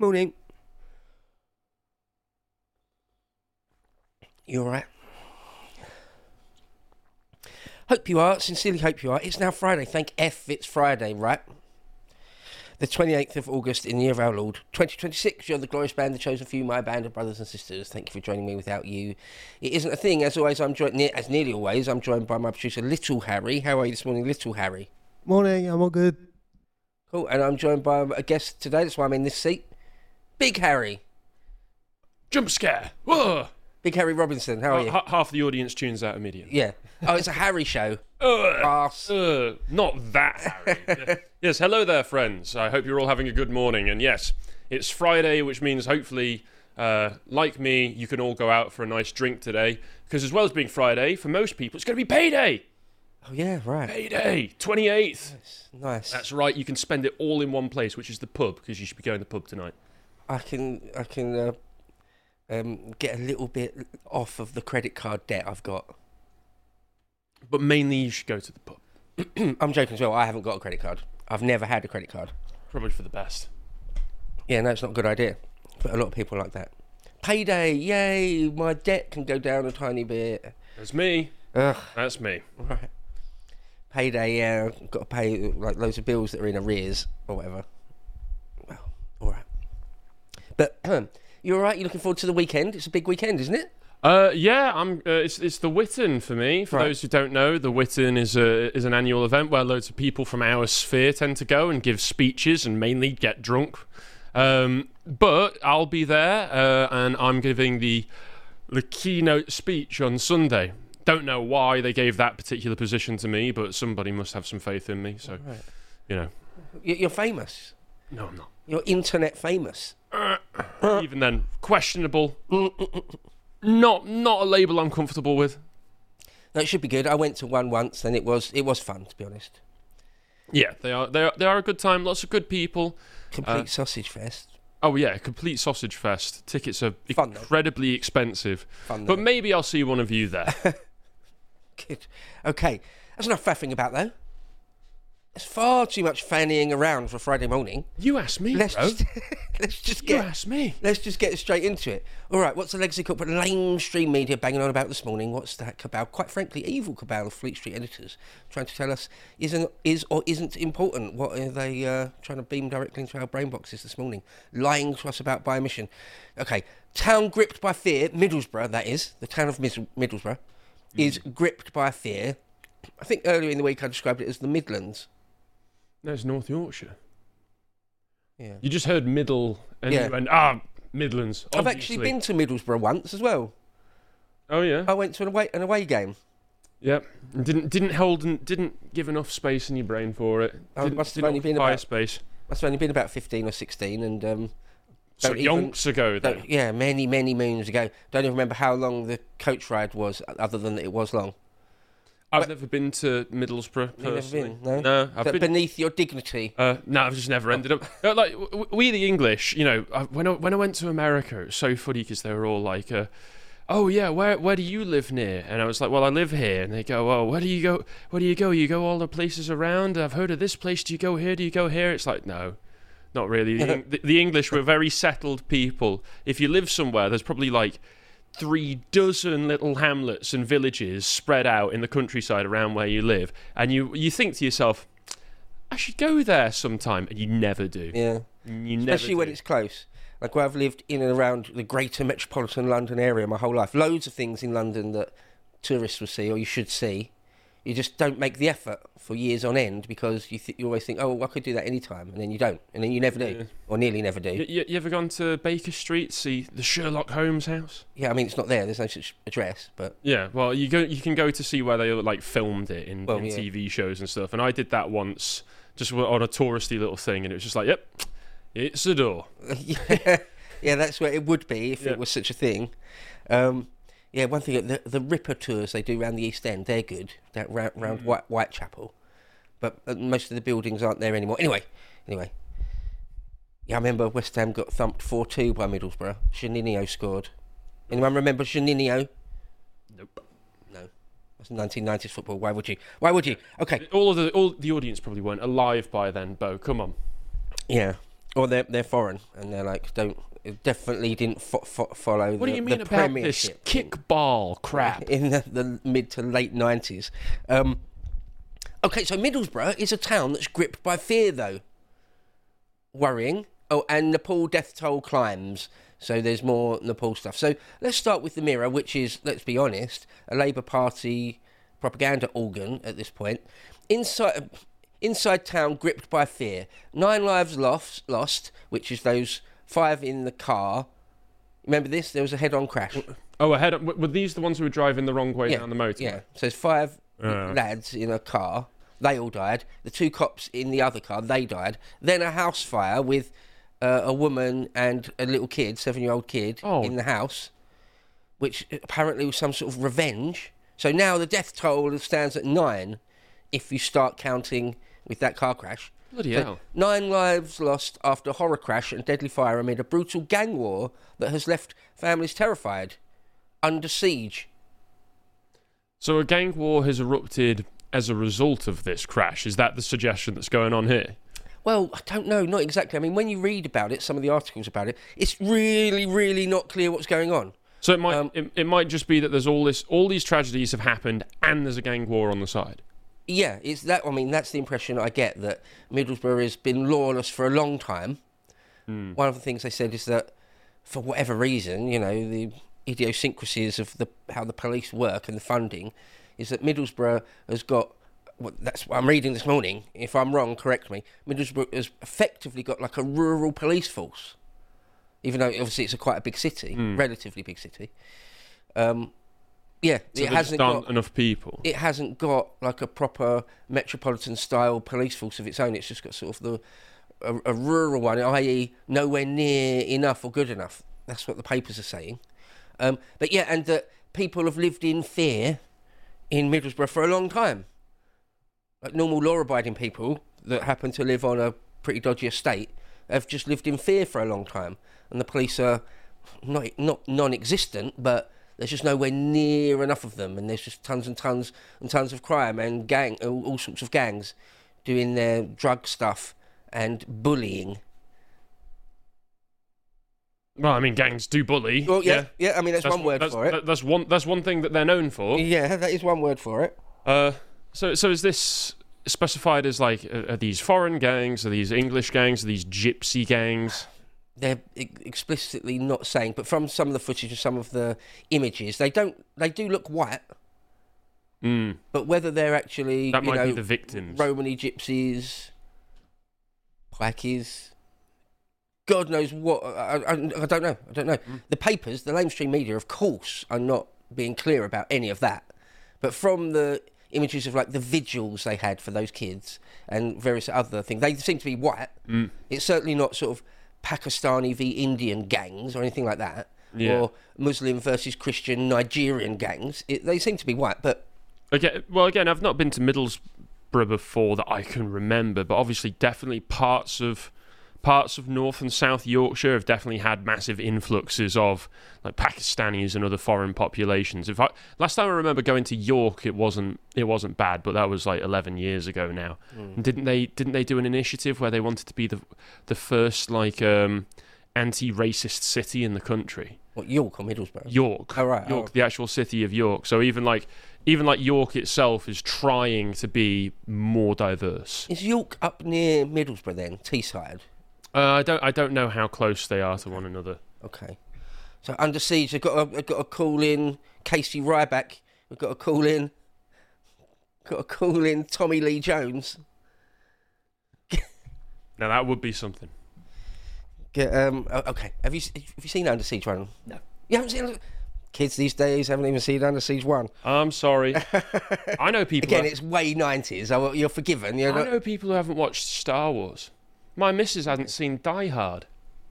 Morning. You alright? Hope you are. Sincerely hope you are. It's now Friday. Thank F it's Friday, right? The 28th of August in the year of our Lord, 2026. You're the glorious band, the chosen few, my band of brothers and sisters. Thank you for joining me. Without you, it isn't a thing. As always, I'm joined, as nearly always, I'm joined by my producer, Little Harry. How are you this morning, Little Harry? Morning, I'm all good. Cool. And I'm joined by a guest today. That's why I'm in this seat. Big Harry. Jump scare. Whoa. Big Harry Robinson. How are you? Half the audience tunes out immediately. Yeah. Oh, it's a Harry show. Not that Harry. Yes, hello there, friends. I hope you're all having a good morning. And yes, it's Friday, which means hopefully, like me, you can all go out for a nice drink today. Because as well as being Friday, for most people, it's going to be payday. Oh, yeah, right. Payday, 28th. Nice. That's right, you can spend it all in one place, which is the pub, because you should be going to the pub tonight. I can get a little bit off of the credit card debt I've got. But mainly you should go to the pub. I'm joking as well. I haven't got a credit card. I've never had a credit card. Probably for the best. Yeah, no, it's not a good idea. But a lot of people like that. Payday, yay! My debt can go down a tiny bit. That's me. Ugh. That's me. Right. Payday, yeah. I've got to pay like loads of bills that are in arrears or whatever. Well, all right. But you all right? You looking forward to the weekend? It's a big weekend, isn't it? Yeah, it's the Whitton for me. For those who don't know, the Whitton is an annual event where loads of people from our sphere tend to go and give speeches and mainly get drunk. But I'll be there, and I'm giving the keynote speech on Sunday. Don't know why they gave that particular position to me, but somebody must have some faith in me. So, you know, You're famous. No, I'm not. You're internet famous. Even then, questionable. Not a label I'm comfortable with. No, it should be good. I went to one once, and it was fun, to be honest. Yeah, they are a good time. Lots of good people. Complete sausage fest. Oh yeah, complete sausage fest. Tickets are Fun, incredibly expensive. Fun, but maybe I'll see one of you there. Good. Okay, that's enough faffing about though. There's far too much fannying around for Friday morning. You asked me, Let's bro. just You asked me. Let's just get straight into it. All right, what's the legacy corporate mainstream media banging on about this morning? What's that cabal? Quite frankly, evil cabal of Fleet Street editors trying to tell us is or isn't important. What are they trying to beam directly into our brain boxes this morning? Lying to us about biomission. Okay, town gripped by fear. Middlesbrough, that is the town of Middlesbrough, is gripped by fear. I think earlier in the week I described it as the Midlands. No, it's North Yorkshire. Yeah. You just heard middle and Yeah. you went, Midlands. I've obviously. actually been to Middlesbrough once as well. Oh yeah. I went to an away game. Yep. Didn't give enough space in your brain for it. Oh, Didn't, must have didn't only been occupy about- space. Must have only been about 15 or 16, and So don't even- yonks ago then. yeah, many moons ago. Don't even remember how long the coach ride was, other than that it was long. I've never been to Middlesbrough You've never personally. been, no? No, I've But been. beneath your dignity. No, I've just never ended up. Like we, the English, you know, when I went to America, it was so funny because they were all like, "Oh yeah, where do you live near?" And I was like, "Well, I live here." And they go, "Oh, where do you go? Where do you go? You go all the places around. I've heard of this place. Do you go here? Do you go here?" It's like, no, not really. The English were very settled people. If you live somewhere, there's probably like 36 little hamlets and villages spread out in the countryside around where you live, and you think to yourself, I should go there sometime, and you never do. Yeah. You never Especially when do. it's close. Like where I've lived in and around the greater metropolitan London area my whole life. Loads of things in London that tourists will see, or you should see. You just don't make the effort for years on end because you always think, oh, well, I could do that any time, and then you don't, and then you never do, Yeah. or nearly never do. You ever gone to Baker Street, see the Sherlock Holmes house? Yeah, I mean it's not there. There's no such address, but Yeah, well, you can go to see where they like filmed it in Well, yeah. TV shows and stuff. And I did that once, just on a touristy little thing, and it was just like, yep, it's a door. yeah, that's where it would be if Yeah. it was such a thing. Yeah, one thing, the Ripper tours they do around the East End, they're good. That round Whitechapel, but most of the buildings aren't there anymore. Anyway, yeah, I remember West Ham got thumped 4-2 by Middlesbrough. Juninho scored. Anyone remember Juninho? Nope. No, that's 1990s football. Why would you? Okay, All the audience probably weren't alive by then, Bo. Come on. yeah. Or they're foreign, and they're like, definitely didn't follow What do you the mean about this Premiership kickball crap? in the mid to late 90s. Okay, so Middlesbrough is a town that's gripped by fear, though. Worrying. Oh, and Nepal death toll climbs. So there's more Nepal stuff. So let's start with the Mirror, which is, let's be honest, a Labour Party propaganda organ at this point. Inside town, gripped by fear. 9 lives lost, which is those 5 in the car. Remember this? There was a head-on crash. Oh, were these the ones who were driving the wrong way down the motorway? Yeah. So there's 5 lads in a car. They all died. The 2 cops in the other car, they died. Then a house fire with a woman and a little kid, 7-year-old kid, in the house, which apparently was some sort of revenge. So now the death toll stands at 9 if you start counting with that car crash. Bloody hell. 9 lives lost after a horror crash and deadly fire amid a brutal gang war that has left families terrified. Under siege. So a gang war has erupted as a result of this crash. Is that the suggestion that's going on here? Well, I don't know, not exactly. I mean, when you read about it, some of the articles about it, it's really, really not clear what's going on. So it might just be that there's all these tragedies have happened and there's a gang war on the side. Yeah, it's that. I mean, that's the impression I get, that Middlesbrough has been lawless for a long time. One of the things they said is that, for whatever reason, you know, the idiosyncrasies of how the police work and the funding, is that Middlesbrough has got. Well, that's what I'm reading this morning. If I'm wrong, correct me. Middlesbrough has effectively got like a rural police force, even though obviously it's quite a big city, relatively big city. Yeah, so it hasn't got enough people. It hasn't got like a proper metropolitan style police force of its own. It's just got sort of a rural one, i.e., nowhere near enough or good enough. That's what the papers are saying. But yeah, and that people have lived in fear in Middlesbrough for a long time. Like normal law-abiding people that happen to live on a pretty dodgy estate have just lived in fear for a long time, and the police are not non-existent, but there's just nowhere near enough of them, and there's just tons and tons and tons of crime and all sorts of gangs doing their drug stuff and bullying. Well, I mean, gangs do bully. Well, yeah. I mean, that's one word for it. That's one thing that they're known for. Yeah, that is one word for it. So is this specified as like, are these foreign gangs, are these English gangs, are these gypsy gangs? They're explicitly not saying, but from some of the footage and some of the images, they do look white. But whether they're actually, that might be the victims, Romany gypsies, pikeys, God knows what. I don't know. The papers, the mainstream media, of course, are not being clear about any of that. But from the images of like the vigils they had for those kids and various other things, they seem to be white. It's certainly not sort of Pakistani v Indian gangs or anything like that, or Muslim versus Christian Nigerian gangs. They seem to be white, but again, I've not been to Middlesbrough before that I can remember, but obviously, definitely parts of North and South Yorkshire have definitely had massive influxes of like Pakistanis and other foreign populations. Last time I remember going to York, it wasn't bad, but that was like 11 years ago now. And didn't they do an initiative where they wanted to be the first like anti-racist city in the country? What, York or Middlesbrough? York. Oh, right. York, the actual city of York. So even like York itself is trying to be more diverse. Is York up near Middlesbrough then, Teesside? I don't know how close they are to one another. Okay. So Under Siege, I've got to call in Casey Ryback. We've got to call in Tommy Lee Jones. Now that would be something. Okay. Have you seen Under Siege 1? No. You haven't seen? Kids these days haven't even seen Under Siege 1. I'm sorry. I know people. Again, it's way 90s. You're forgiven. I know people who haven't watched Star Wars. My missus hasn't seen Die Hard.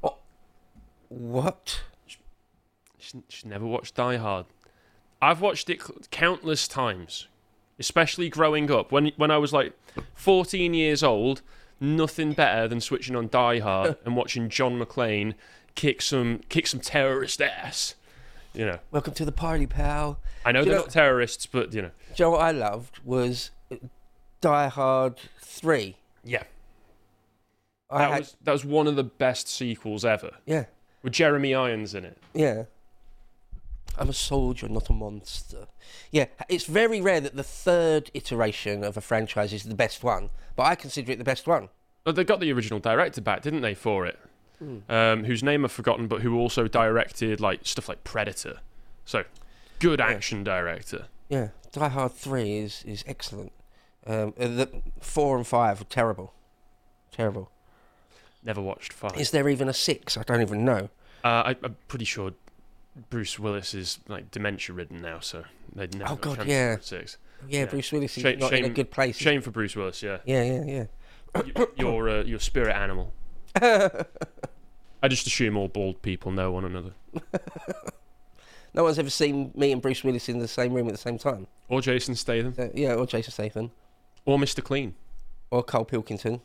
What? She's never watched Die Hard. I've watched it countless times, especially growing up. When I was like 14 years old, nothing better than switching on Die Hard and watching John McClane kick some terrorist ass. You know. Welcome to the party, pal. I know they're not terrorists, but you know. Do you know what I loved was Die Hard 3. Yeah. That was one of the best sequels ever, Yeah, with Jeremy Irons in it. yeah. I'm a soldier, not a monster. Yeah, it's very rare that the third iteration of a franchise is the best one, but I consider it the best one. But they got the original director back, didn't they, for it? Whose name I've forgotten, but who also directed like stuff like Predator. So, good action director. Yeah, Die Hard 3 is excellent. The 4 and 5 were terrible. Terrible. Never watched 5. Is there even a 6? I don't even know. I'm pretty sure Bruce Willis is like dementia-ridden now, so they'd never. Oh, God, chance yeah. for 6. Yeah, Bruce Willis is not shame, in a good place. Shame for Bruce Willis, yeah. Yeah. Your spirit animal. I just assume all bald people know one another. No one's ever seen me and Bruce Willis in the same room at the same time. Or Jason Statham. Yeah, or Jason Statham. Or Mr. Clean. Or Carl Pilkington.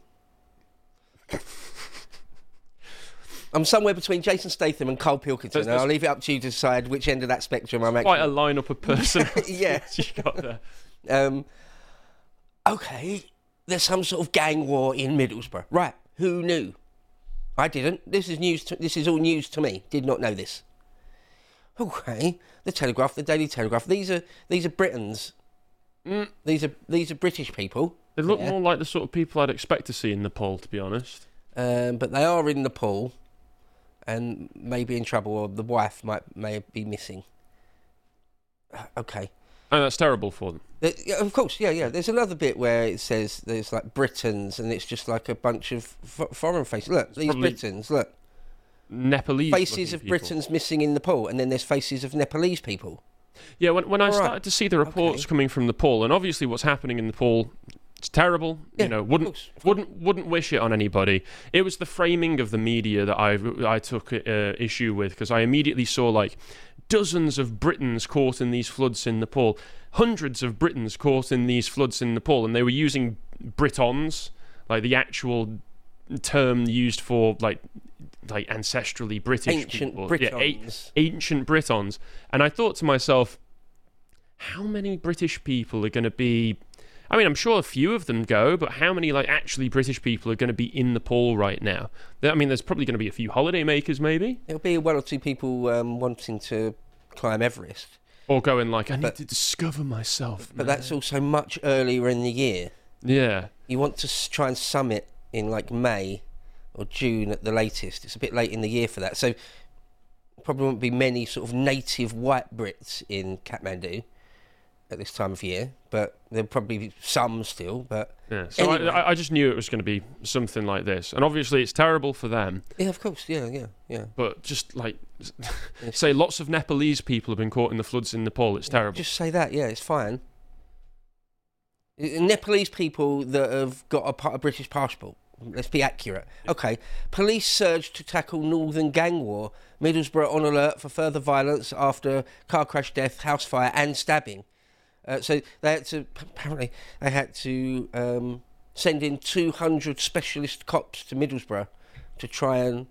I'm somewhere between Jason Statham and Carl Pilkington. And I'll leave it up to you to decide which end of that spectrum I'm Quite a lineup of personalities Yeah. you got there. Okay, there's some sort of gang war in Middlesbrough. Right, who knew? I didn't. This is all news to me. Did not know this. Okay, the Telegraph, the Daily Telegraph. These are Britons. These are British people. They look more like the sort of people I'd expect to see in Nepal, to be honest. But they are in Nepal, and may be in trouble, or the wife may be missing. Okay. And that's terrible for them. Yeah, of course, yeah. There's another bit where it says there's like Britons, and it's just like a bunch of foreign faces. Look, these Britons, look. Nepalese Faces of people. Britons missing in Nepal, and then there's faces of Nepalese people. Yeah, when I started to see the reports coming from Nepal, and obviously what's happening in Nepal, it's terrible. Yeah, you know, wouldn't wish it on anybody. It was the framing of the media that I took issue with, because I immediately saw like dozens of Britons caught in these floods in Nepal, hundreds of Britons caught in these floods in Nepal, and they were using Britons, like the actual term used for like ancestrally British ancient people. Britons. Yeah, ancient Britons. And I thought to myself, how many British people are going to be... I mean, I'm sure a few of them go, but how many like actually British people are going to be in Nepal right now? I mean, there's probably going to be a few holiday makers, maybe. There'll be one or two people wanting to climb Everest. Or going like, I need to discover myself. But that's also much earlier in the year. Yeah. You want to try and summit in like May or June at the latest. It's a bit late in the year for that. So probably won't be many sort of native white Brits in Kathmandu at this time of year, but there'll probably be some still. But yeah, so anyway. I just knew it was going to be something like this, and obviously it's terrible for them. Yeah, of course, yeah. But just like say, lots of Nepalese people have been caught in the floods in Nepal. It's terrible. Just say that, yeah, it's fine. Nepalese people that have got a British passport. Let's be accurate. Okay. Police surge to tackle northern gang war. Middlesbrough on alert for further violence after car crash death, house fire and stabbing. So they had to send in 200 specialist cops to Middlesbrough to try and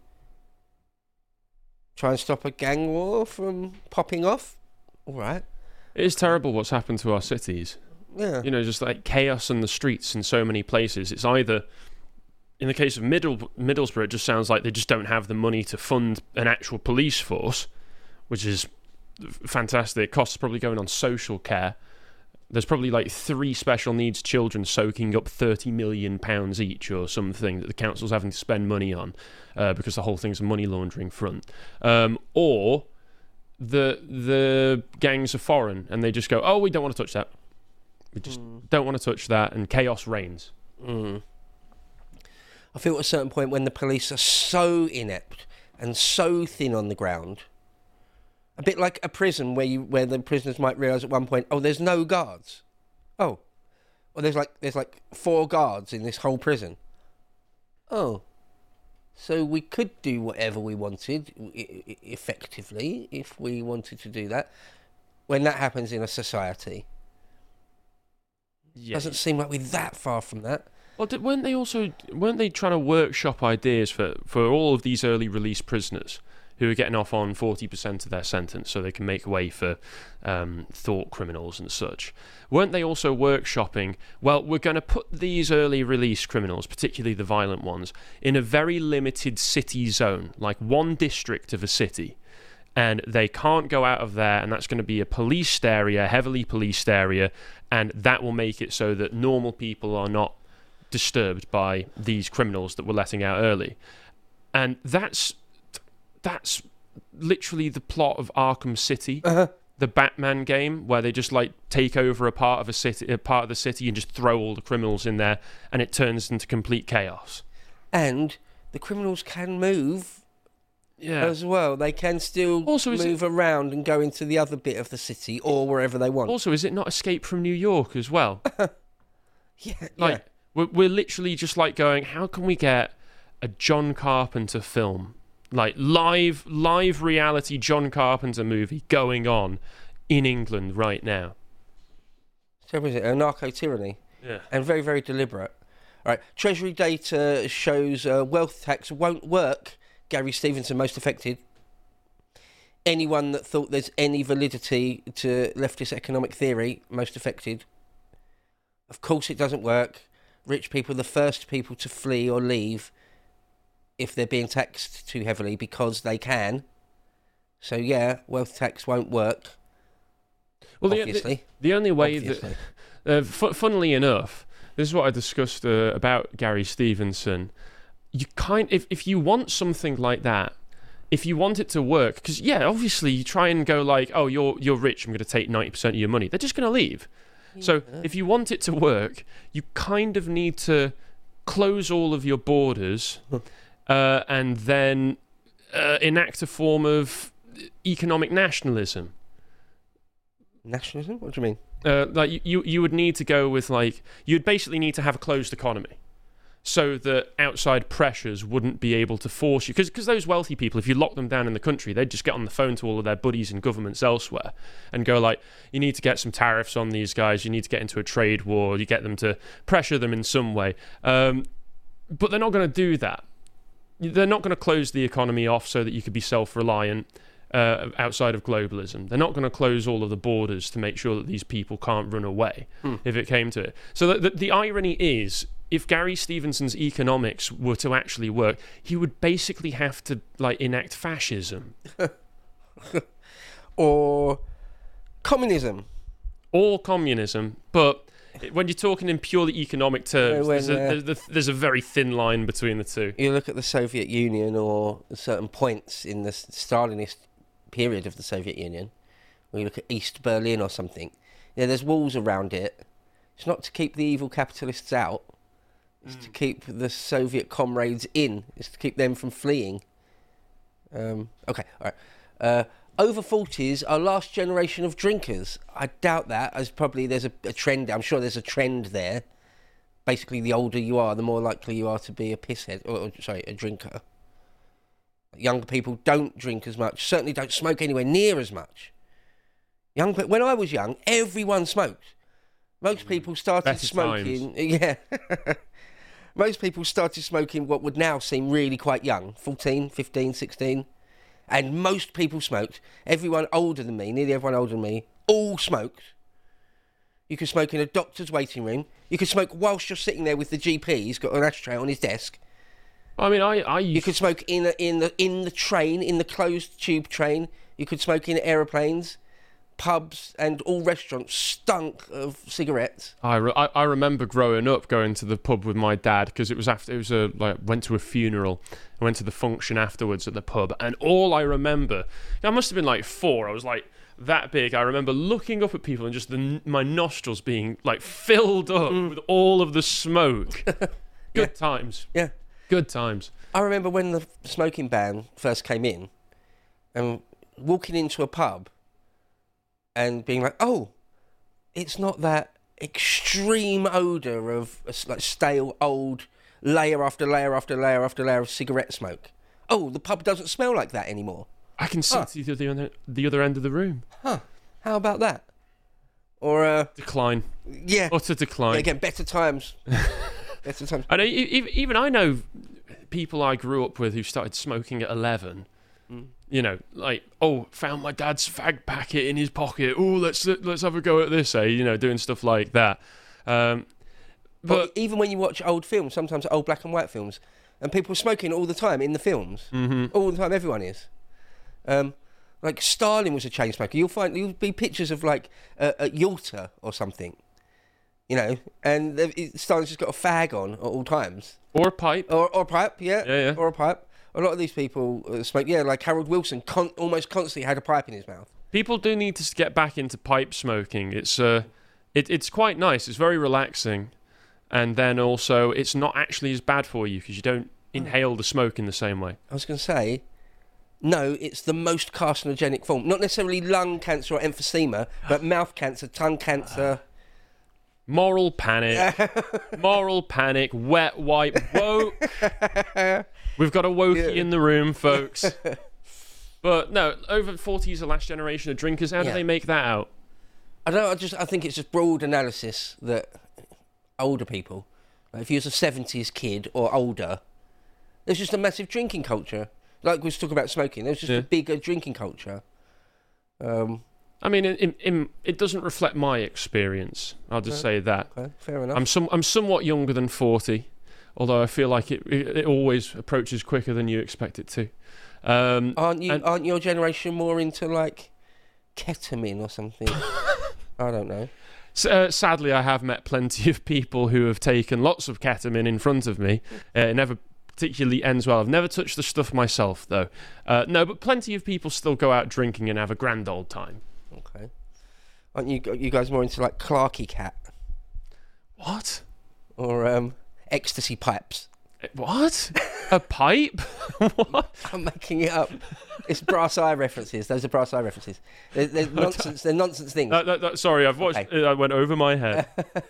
stop a gang war from popping off. All right. It is terrible what's happened to our cities. Yeah. You know, just like chaos in the streets in so many places. It's either, in the case of Middlesbrough, it just sounds like they just don't have the money to fund an actual police force, which is fantastic. Costs probably going on social care. There's probably like 3 special needs children soaking up £30 million each or something that the council's having to spend money on because the whole thing's a money laundering front. Or the gangs are foreign and they just go, oh, we don't want to touch that. We just don't want to touch that, and chaos reigns. I feel at a certain point when the police are so inept and so thin on the ground, a bit like a prison where the prisoners might realise at one point, oh, there's no guards. Oh, well, there's like 4 guards in this whole prison. Oh, so we could do whatever we wanted effectively if we wanted to do that. When that happens in a society, doesn't seem like we're that far from that. Well, weren't they trying to workshop ideas for all of these early release prisoners? who are getting off on 40% of their sentence so they can make way for thought criminals and such. Weren't they also workshopping, well, we're going to put these early release criminals, particularly the violent ones, in a very limited city zone, like one district of a city, and they can't go out of there, and that's going to be a policed area, heavily policed area, and that will make it so that normal people are not disturbed by these criminals that we're letting out early. And that's literally the plot of Arkham City, the Batman game, where they just like take over a part of the city, and just throw all the criminals in there, and it turns into complete chaos. And the criminals can move as well. They can still move around and go into the other bit of the city or wherever they want. Also, is it not Escape from New York as well? Yeah. We're literally just like going, how can we get a John Carpenter film, like live reality John Carpenter movie going on in England right now? So what is it? A narco-tyranny? Yeah. And very, very deliberate. All right. Treasury data shows wealth tax won't work. Gary Stevenson most affected. Anyone that thought there's any validity to leftist economic theory most affected. Of course it doesn't work. Rich people are the first people to flee or leave if they're being taxed too heavily because they can. So yeah, wealth tax won't work. Well, obviously. The only way that, funnily enough, this is what I discussed about Gary Stevenson. If you want something like that, if you want it to work, because yeah, obviously you try and go like, oh, you're rich, I'm going to take 90% of your money. They're just going to leave. So if you want it to work, you kind of need to close all of your borders and then enact a form of economic nationalism. Nationalism? What do you mean? Like you would need to go with like, you'd basically need to have a closed economy so that outside pressures wouldn't be able to force you. Because those wealthy people, if you lock them down in the country, they'd just get on the phone to all of their buddies and governments elsewhere and go like, you need to get some tariffs on these guys, you need to get into a trade war, you get them to pressure them in some way. But they're not going to do that. They're not going to close the economy off so that you could be self-reliant outside of globalism. They're not going to close all of the borders to make sure that these people can't run away if it came to it. So the irony is, if Gary Stevenson's economics were to actually work, he would basically have to like enact fascism. Or communism. Or communism. But when you're talking in purely economic terms, there's a very thin line between the two. You look at the Soviet Union or certain points in the Stalinist period of the Soviet Union, when you look at East Berlin or something, there's walls around it. It's not to keep the evil capitalists out. It's to keep the Soviet comrades in. It's to keep them from fleeing. Okay, all right. Over 40s are last generation of drinkers. I doubt that, as probably there's a trend. I'm sure there's a trend there. Basically, the older you are, the more likely you are to be a pisshead, a drinker. Younger people don't drink as much, certainly don't smoke anywhere near as much. When I was young, everyone smoked. Most people started smoking. Yeah. Most people started smoking what would now seem really quite young, 14, 15, 16. And most people smoked. Everyone older than me, nearly everyone older than me, all smoked. You could smoke in a doctor's waiting room. You could smoke whilst you're sitting there with the GP. He's got an ashtray on his desk. I mean, You could smoke in the train, in the closed tube train. You could smoke in aeroplanes. Pubs and all restaurants stunk of cigarettes. I remember growing up going to the pub with my dad because went to a funeral. I went to the function afterwards at the pub, and all I remember, I must have been like 4. I was like that big. I remember looking up at people and just my nostrils being like filled up with all of the smoke. Good times. Yeah, good times. I remember when the smoking ban first came in, and walking into a pub. And being like, oh, it's not that extreme odour of like stale, old, layer after layer after layer after layer of cigarette smoke. Oh, the pub doesn't smell like that anymore. I can see the other end of the room. Huh. How about that? Or decline. Yeah. Utter decline. Yeah, again, better times. Better times. I know, even I know people I grew up with who started smoking at 11. You know, like, oh, found my dad's fag packet in his pocket. Oh, let's have a go at this, eh? You know, doing stuff like that. But even when you watch old films, sometimes old black and white films, and people are smoking all the time in the films, all the time, everyone is. Like Stalin was a chain smoker. You'll be pictures of like a Yalta or something, you know, and Stalin's just got a fag on at all times, or a pipe, or a pipe, yeah, or a pipe. A lot of these people smoke, like Harold Wilson almost constantly had a pipe in his mouth. People do need to get back into pipe smoking. It's quite nice. It's very relaxing, and then also it's not actually as bad for you because you don't inhale the smoke in the same way. I was going to say, no, it's the most carcinogenic form. Not necessarily lung cancer or emphysema, but mouth cancer, tongue cancer. Moral panic. Moral panic. Wet wipe. Woke. We've got a wokey in the room, folks. But no, over 40 is the last generation of drinkers. How do they make that out? I don't know. I think it's just broad analysis that older people, like if you was a 70s kid or older, there's just a massive drinking culture. Like we was talking about smoking, there's just a bigger drinking culture. I mean, it doesn't reflect my experience. I'll just say that. Okay, fair enough. I'm somewhat younger than 40. Although I feel like it always approaches quicker than you expect it to. Aren't your generation more into like ketamine or something? I don't know. Sadly, I have met plenty of people who have taken lots of ketamine in front of me. It never particularly ends well. I've never touched the stuff myself, though. No, but plenty of people still go out drinking and have a grand old time. Okay. Aren't you guys more into like Clarky Cat? What? Or ecstasy pipes? What? A pipe? What? I'm making it up. It's Brass Eye references. Those are Brass Eye references. They're nonsense. They're nonsense things. Sorry, I've watched. Okay. I went over my head.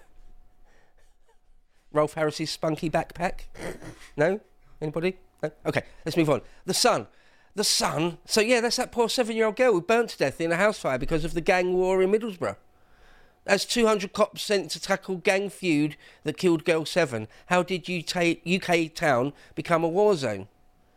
Rolf Harris's spunky backpack. No? Anybody? No? Okay, let's move on. The Sun. So yeah, that's that poor 7-year-old girl who burnt to death in a house fire because of the gang war in Middlesbrough. As 200 cops sent to tackle gang feud that killed Girl 7, how did UK town become a war zone?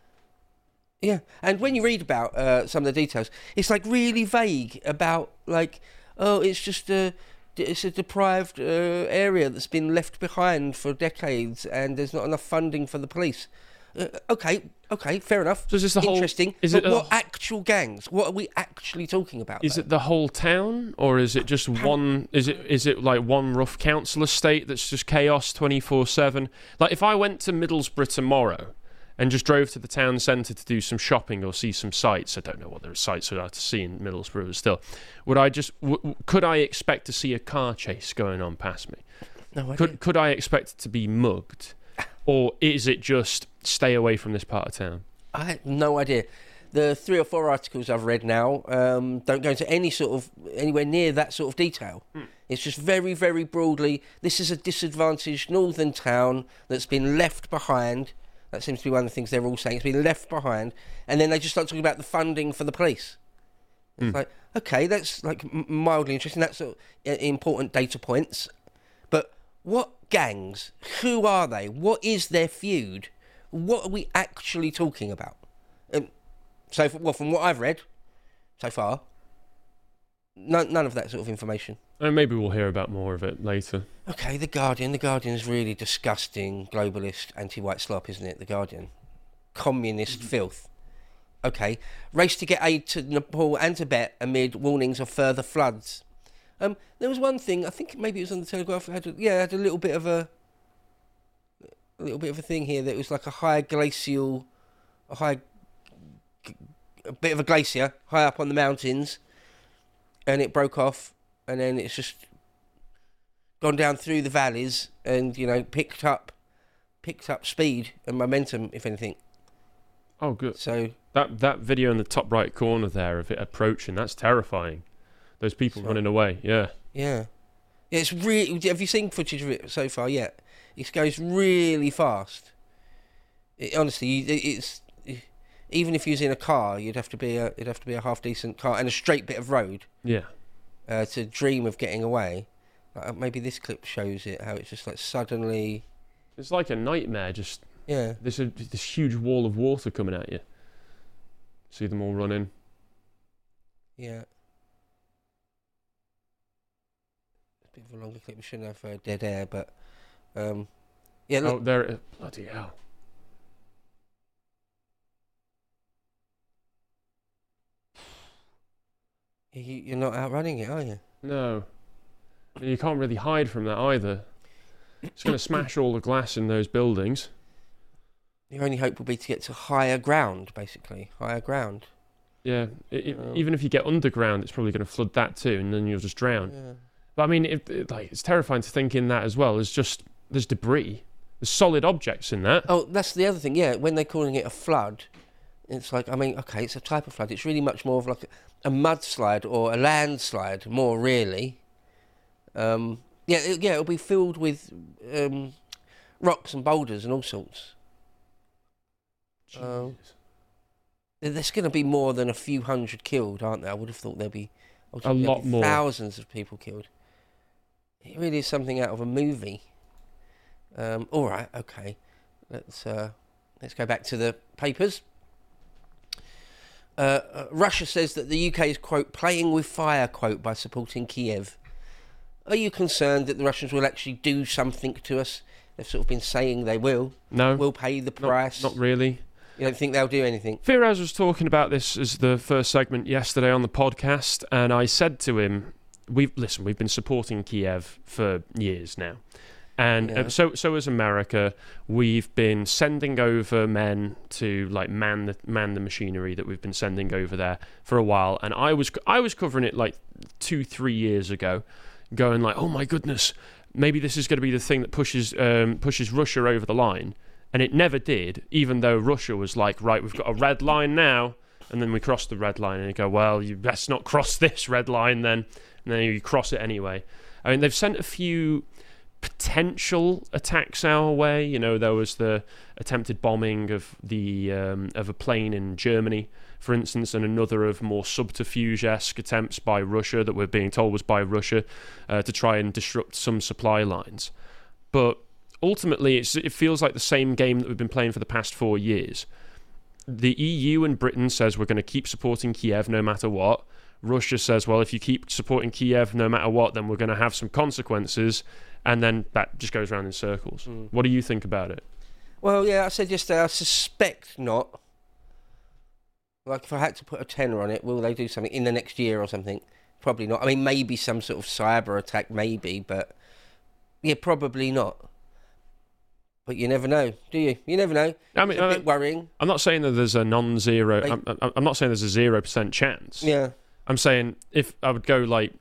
Yeah, and when you read about some of the details, it's like really vague about like, oh, it's just it's a deprived area that's been left behind for decades, and there's not enough funding for the police. Okay, fair enough. So is this the interesting? Whole, but what actual gangs? What are we actually talking about? Is it the whole town, or is it just one? Is it like one rough council estate that's just chaos 24/7? Like if I went to Middlesbrough tomorrow and just drove to the town centre to do some shopping or see some sights, I don't know what there are sights are to see in Middlesbrough still. Could I expect to see a car chase going on past me? No, could I expect it to be mugged? Or is it just stay away from this part of town? I had no idea. The 3 or 4 articles I've read now don't go into anywhere near that sort of detail. It's just very, very broadly, this is a disadvantaged northern town that's been left behind. That seems to be one of the things they're all saying. It's been left behind. And then they just start talking about the funding for the police. It's like, okay, that's like mildly interesting. That's important data points. But what gangs? Who are they? What is their feud? What are we actually talking about? From what I've read so far, none of that sort of information. And maybe we'll hear about more of it later. Okay, The Guardian. The Guardian is really disgusting, globalist, anti-white slop, isn't it? The Guardian. Communist filth. Okay. Race to get aid to Nepal and Tibet amid warnings of further floods. There was one thing, I think maybe it was on the Telegraph, had a little bit of a thing here that was like a bit of a glacier high up on the mountains, and it broke off, and then it's just gone down through the valleys and, picked up speed and momentum, if anything. Oh, good. So that video in the top right corner there of it approaching, that's terrifying. Those people running away, yeah. Yeah. It's really... Have you seen footage of it so far yet? It goes really fast. Honestly, it's... Even if you was in a car, it'd have to be a half decent car and a straight bit of road. Yeah. To dream of getting away. Maybe this clip shows it, how it's just like suddenly... It's like a nightmare, just... Yeah. This huge wall of water coming at you. See them all running. Yeah. A bit of a longer clip. We shouldn't have dead air, but yeah. Look. Oh, there it is. Bloody hell. You're not outrunning it, are you? No. You can't really hide from that either. It's going to smash all the glass in those buildings. Your only hope will be to get to higher ground, basically. Higher ground. Yeah. Even if you get underground, it's probably going to flood that too, and then you'll just drown. Yeah. But I mean, it's terrifying to think in that as well. There's debris. There's solid objects in that. Oh, that's the other thing, yeah. When they're calling it a flood, it's like, I mean, okay, it's a type of flood. It's really much more of like a mudslide or a landslide, more really. It'll be filled with rocks and boulders and all sorts. There's going to be more than a few hundred killed, aren't there? I would have thought there'd be a lot more. Thousands of people killed. It really is something out of a movie. All right, okay. Let's go back to the papers. Russia says that the UK is, quote, playing with fire, quote, by supporting Kiev. Are you concerned that the Russians will actually do something to us? They've sort of been saying they will. No. Will pay the price. Not really. You don't think they'll do anything? Firaz was talking about this as the first segment yesterday on the podcast, and I said to him, we've been supporting Kiev for years now. And so has America. We've been sending over men to like man the machinery that we've been sending over there for a while. And I was covering it like 2-3 years ago, going like, oh my goodness, maybe this is going to be the thing that pushes Russia over the line. And it never did, even though Russia was like, right, we've got a red line now. And then we crossed the red line and you go, well, you best not cross this red line then. And then you cross it anyway. I mean, they've sent a few potential attacks our way. You know, there was the attempted bombing of a plane in Germany, for instance, and another of more subterfuge-esque attempts by Russia that we're being told was by Russia to try and disrupt some supply lines. But ultimately, it feels like the same game that we've been playing for the past 4 years. The EU and Britain says we're going to keep supporting Kiev no matter what. Russia says, well, if you keep supporting Kiev no matter what, then we're going to have some consequences. And then that just goes around in circles. What do you think about it? Well, yeah, I said yesterday, I suspect not. Like, if I had to put a tenner on it, will they do something in the next year or something? Probably not. I mean, maybe some sort of cyber attack, maybe, but yeah, probably not. But you never know, do you? You never know. I mean, it's a bit worrying. I'm not saying that there's a non-zero. I'm not saying there's a 0% chance. Yeah. I'm saying if I would go like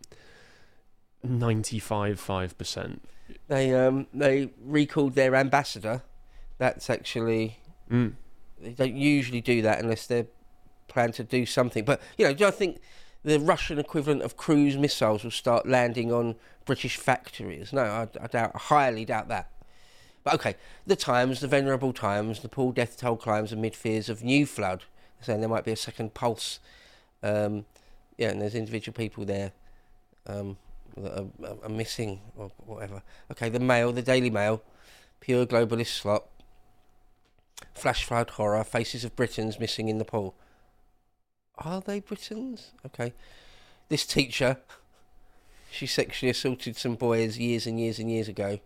95.5%. They recalled their ambassador. That's actually they don't usually do that unless they plan to do something. But do I think the Russian equivalent of cruise missiles will start landing on British factories? No, I highly doubt that. But okay, the Times, the venerable Times, the Paul death toll climbs amid fears of new flood, saying there might be a second pulse. And there's individual people there that are missing or whatever. Okay, the Mail, the Daily Mail, pure globalist slop. Flash flood horror, faces of Britons missing in Nepal. Are they Britons? Okay. This teacher, she sexually assaulted some boys years and years and years ago.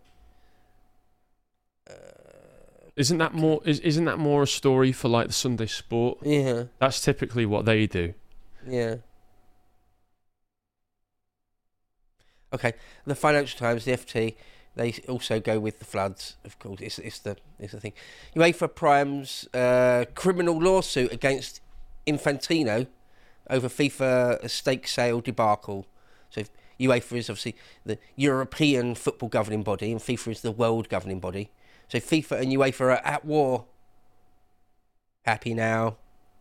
Isn't that more a story for like the Sunday Sport? Yeah. That's typically what they do. Yeah. Okay. The Financial Times, the FT, they also go with the floods. Of course, it's the thing. UEFA primes criminal lawsuit against Infantino over FIFA stake sale debacle. So UEFA is obviously the European football governing body, and FIFA is the world governing body. So FIFA and UEFA are at war. Happy now?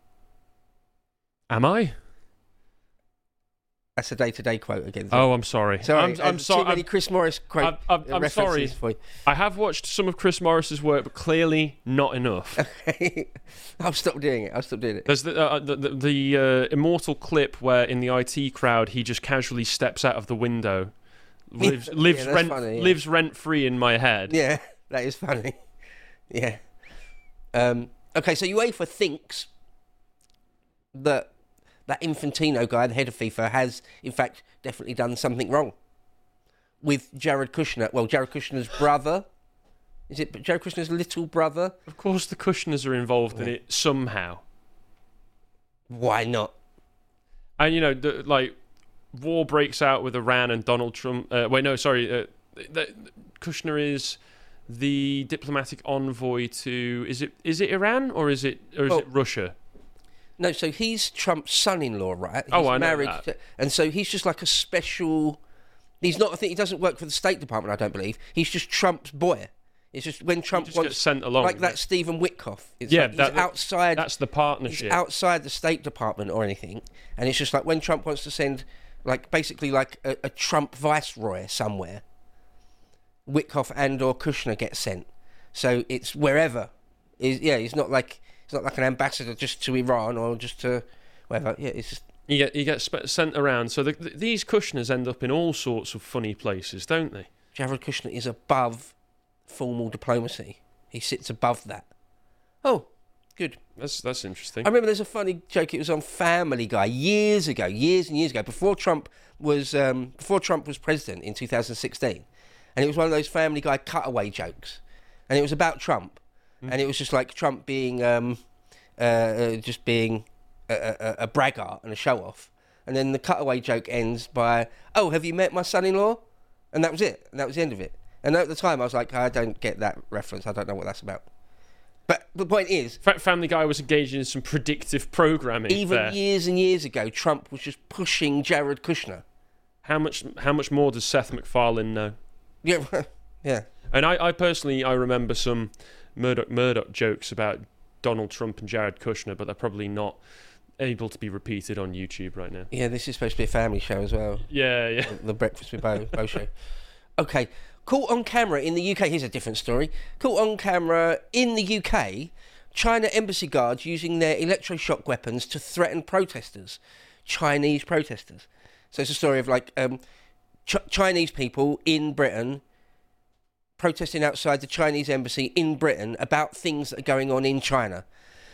Am I? That's a day-to-day quote again. Oh, I'm sorry. Sorry, I'm sorry. Too many Chris Morris quote I'm sorry. For you. I have watched some of Chris Morris's work, but clearly not enough. Okay. I'll stop doing it. There's the immortal clip where in the IT crowd he just casually steps out of the window, lives rent free in my head. Yeah, that is funny. Yeah. Okay, so UEFA thinks that Infantino guy, the head of FIFA, has in fact definitely done something wrong with Jared Kushner. Well, Jared Kushner's brother. Is it Jared Kushner's little brother? Of course, the Kushners are involved in it somehow. Why not? And, war breaks out with Iran and Donald Trump. Kushner is the diplomatic envoy to... Is it Iran or is it Russia? No, so he's Trump's son-in-law, right? He's I know married that. and so he's just like a special... He's not... I think he doesn't work for the State Department, I don't believe. He's just Trump's boy. It's just when Trump gets sent along, like that Stephen Witkoff. It's he's outside. That's the partnership. He's outside the State Department or anything, and it's just like when Trump wants to send, basically a Trump viceroy somewhere. Witkoff and/or Kushner get sent, so it's wherever. He's not like an ambassador just to Iran or just to whatever. Yeah, it's just he gets sent around. So these Kushners end up in all sorts of funny places, don't they? Jared Kushner is above formal diplomacy. He sits above that. Oh, good. That's interesting. I remember there's a funny joke. It was on Family Guy years and years ago, before Trump was president in 2016, and it was one of those Family Guy cutaway jokes, and it was about Trump, and it was just like Trump being just being a braggart and a show off, and then the cutaway joke ends by, "Oh, have you met my son-in-law?" And that was it. And that was the end of it. And at the time, I was like, I don't get that reference. I don't know what that's about. But the point is... Family Guy was engaging in some predictive programming even years and years ago, Trump was just pushing Jared Kushner. How much more does Seth MacFarlane know? Yeah, yeah. And I personally remember some Murdoch jokes about Donald Trump and Jared Kushner, but they're probably not able to be repeated on YouTube right now. Yeah, this is supposed to be a family show as well. Yeah. The Breakfast with Bo show. Okay. Caught on camera in the UK. Here's a different story. Caught on camera in the UK, China embassy guards using their electroshock weapons to threaten protesters, Chinese protesters. So it's a story of Chinese people in Britain protesting outside the Chinese embassy in Britain about things that are going on in China.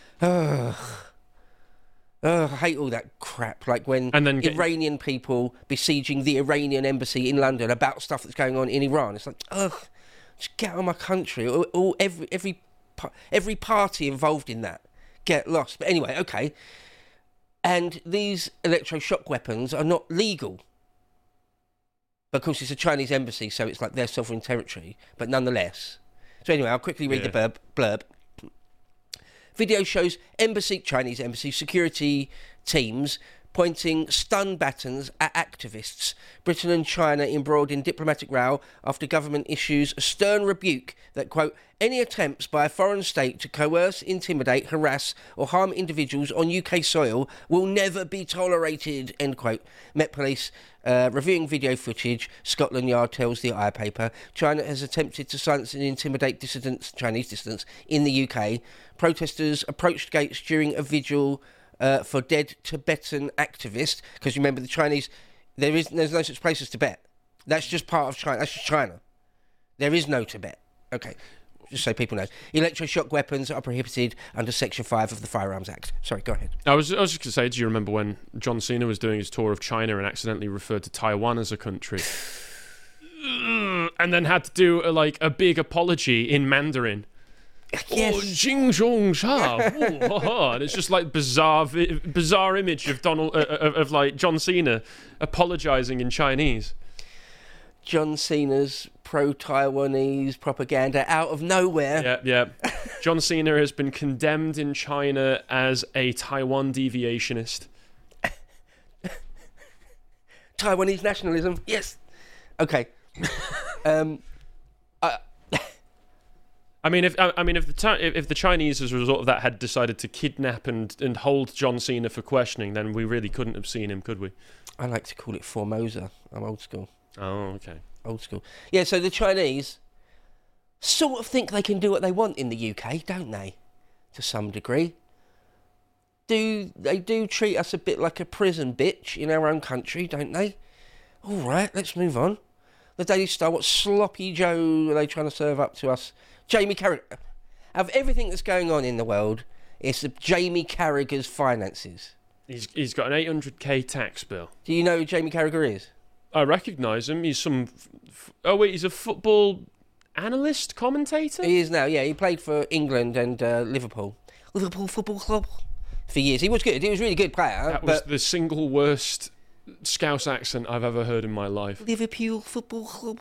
I hate all that crap. Like when Iranian people besieging the Iranian embassy in London about stuff that's going on in Iran. It's like, just get out of my country. Every party involved in that get lost. But anyway, okay. And these electroshock weapons are not legal. Because it's a Chinese embassy, so it's like their sovereign territory. But nonetheless. So anyway, I'll quickly read the blurb. Video shows Chinese embassy security teams pointing stun batons at activists. Britain and China embroiled in diplomatic row after government issues a stern rebuke that, quote, any attempts by a foreign state to coerce, intimidate, harass or harm individuals on UK soil will never be tolerated, end quote. Met Police reviewing video footage, Scotland Yard tells the Eye paper. China has attempted to silence and intimidate Chinese dissidents in the UK. Protesters approached gates during a vigil for dead Tibetan activists, because remember the Chinese, there's no such place as Tibet. That's just part of China. That's just China. There is no Tibet. Okay, just so people know. Electroshock weapons are prohibited under Section 5 of the Firearms Act. Sorry, go ahead. I was just going to say, do you remember when John Cena was doing his tour of China and accidentally referred to Taiwan as a country? And then had to do a big apology in Mandarin. Yes. Oh, Jing Zhong Sha. And it's just like bizarre image of John Cena apologizing in Chinese. John Cena's pro-Taiwanese propaganda out of nowhere. Yeah. John Cena has been condemned in China as a Taiwan deviationist. Taiwanese nationalism. Yes. Okay. I mean, if the Chinese, as a result of that, had decided to kidnap and hold John Cena for questioning, then we really couldn't have seen him, could we? I like to call it Formosa. I'm old school. Oh, okay. Old school. Yeah, so the Chinese sort of think they can do what they want in the UK, don't they? To some degree. They do treat us a bit like a prison bitch in our own country, don't they? All right, let's move on. The Daily Star, what sloppy Joe are they trying to serve up to us? Jamie Carragher. Of everything that's going on in the world, it's Jamie Carragher's finances. He's got an 800k tax bill. Do you know who Jamie Carragher is? I recognise him. He's some. He's a football analyst, commentator. He is now. Yeah, he played for England and Liverpool Football Club for years. He was good. He was a really good player. That was the single worst Scouse accent I've ever heard in my life. Liverpool Football Club.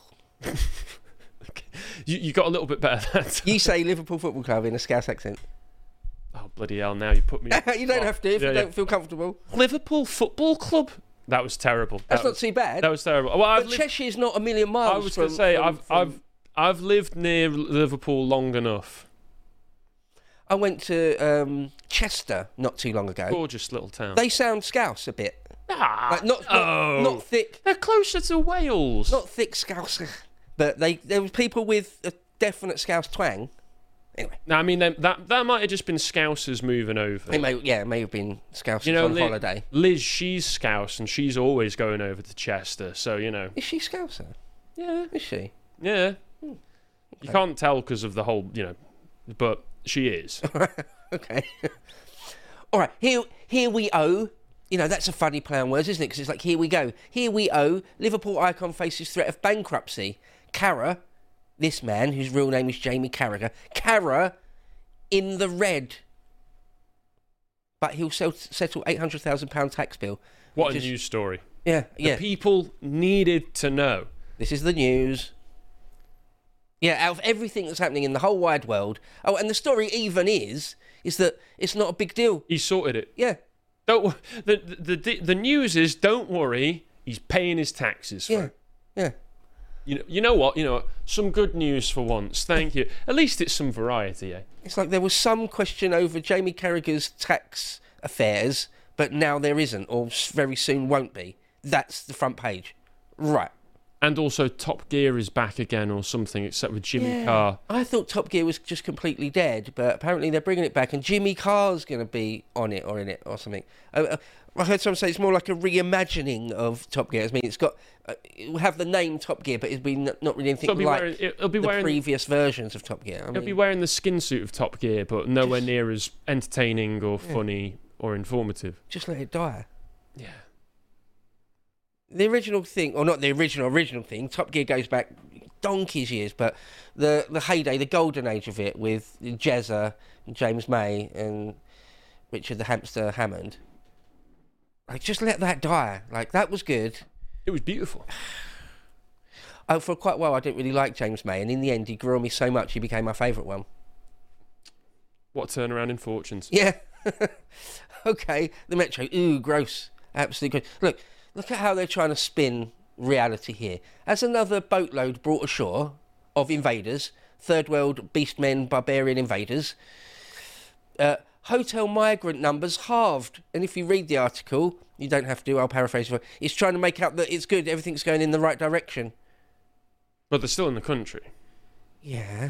You got a little bit better that time. You say Liverpool Football Club in a Scouse accent. Oh, bloody hell, now you put me... You don't have to if you don't feel comfortable. Liverpool Football Club? That was terrible. That's not too bad. That was terrible. Well, but Cheshire's not a million miles. I was going to say, I've lived near Liverpool long enough. I went to Chester not too long ago. Gorgeous little town. They sound Scouse a bit. Like, not thick. They're closer to Wales. Not thick Scouse. But there were people with a definite Scouse twang. Anyway. No, I mean, that might have just been Scousers moving over. It may have been Scousers on holiday. Liz, she's Scouse, and she's always going over to Chester, so, you know. Is she Scouser? Yeah. Is she? Yeah. Okay. You can't tell because of the whole, you know, but she is. Okay. All right, here we owe. You know, that's a funny play on words, isn't it? Because it's like, here we go. Here we owe. Liverpool icon faces threat of bankruptcy. Carra, this man, whose real name is Jamie Carragher, Carra in the red. But he'll settle £800,000 tax bill. What a news story. Yeah. The people needed to know. This is the news. Yeah, out of everything that's happening in the whole wide world. Oh, and the story even is that it's not a big deal. He sorted it. Yeah. The news is, don't worry, he's paying his taxes for it. Yeah. You know what? Some good news for once. Thank you. At least it's some variety, eh? It's like there was some question over Jamie Carragher's tax affairs, but now there isn't, or very soon won't be. That's the front page. Right. And also Top Gear is back again or something, except with Jimmy Carr. I thought Top Gear was just completely dead, but apparently they're bringing it back, and Jimmy Carr's going to be on it or in it or something. I heard someone say it's more like a reimagining of Top Gear. I mean, it's got it will have the name Top Gear, but it'll be not really anything like the previous versions of Top Gear. He'll be wearing the skin suit of Top Gear, but nowhere near as entertaining or funny or informative. Just let it die. Yeah. The original thing, or not the original thing, Top Gear goes back donkey's years, but the heyday, the golden age of it with Jezza, and James May and Richard the Hamster Hammond, like, just let that die. Like, that was good. It was beautiful. For quite a while, I didn't really like James May, and in the end, he grew on me so much, he became my favourite one. What a turnaround in fortunes. Yeah. Okay, the Metro. Ooh, gross. Absolutely gross. Look at how they're trying to spin reality here. As another boatload brought ashore of invaders, third world beastmen, barbarian invaders, hotel migrant numbers halved. And if you read the article, you don't have to, I'll paraphrase it. It's trying to make out that it's good, everything's going in the right direction. But they're still in the country. Yeah.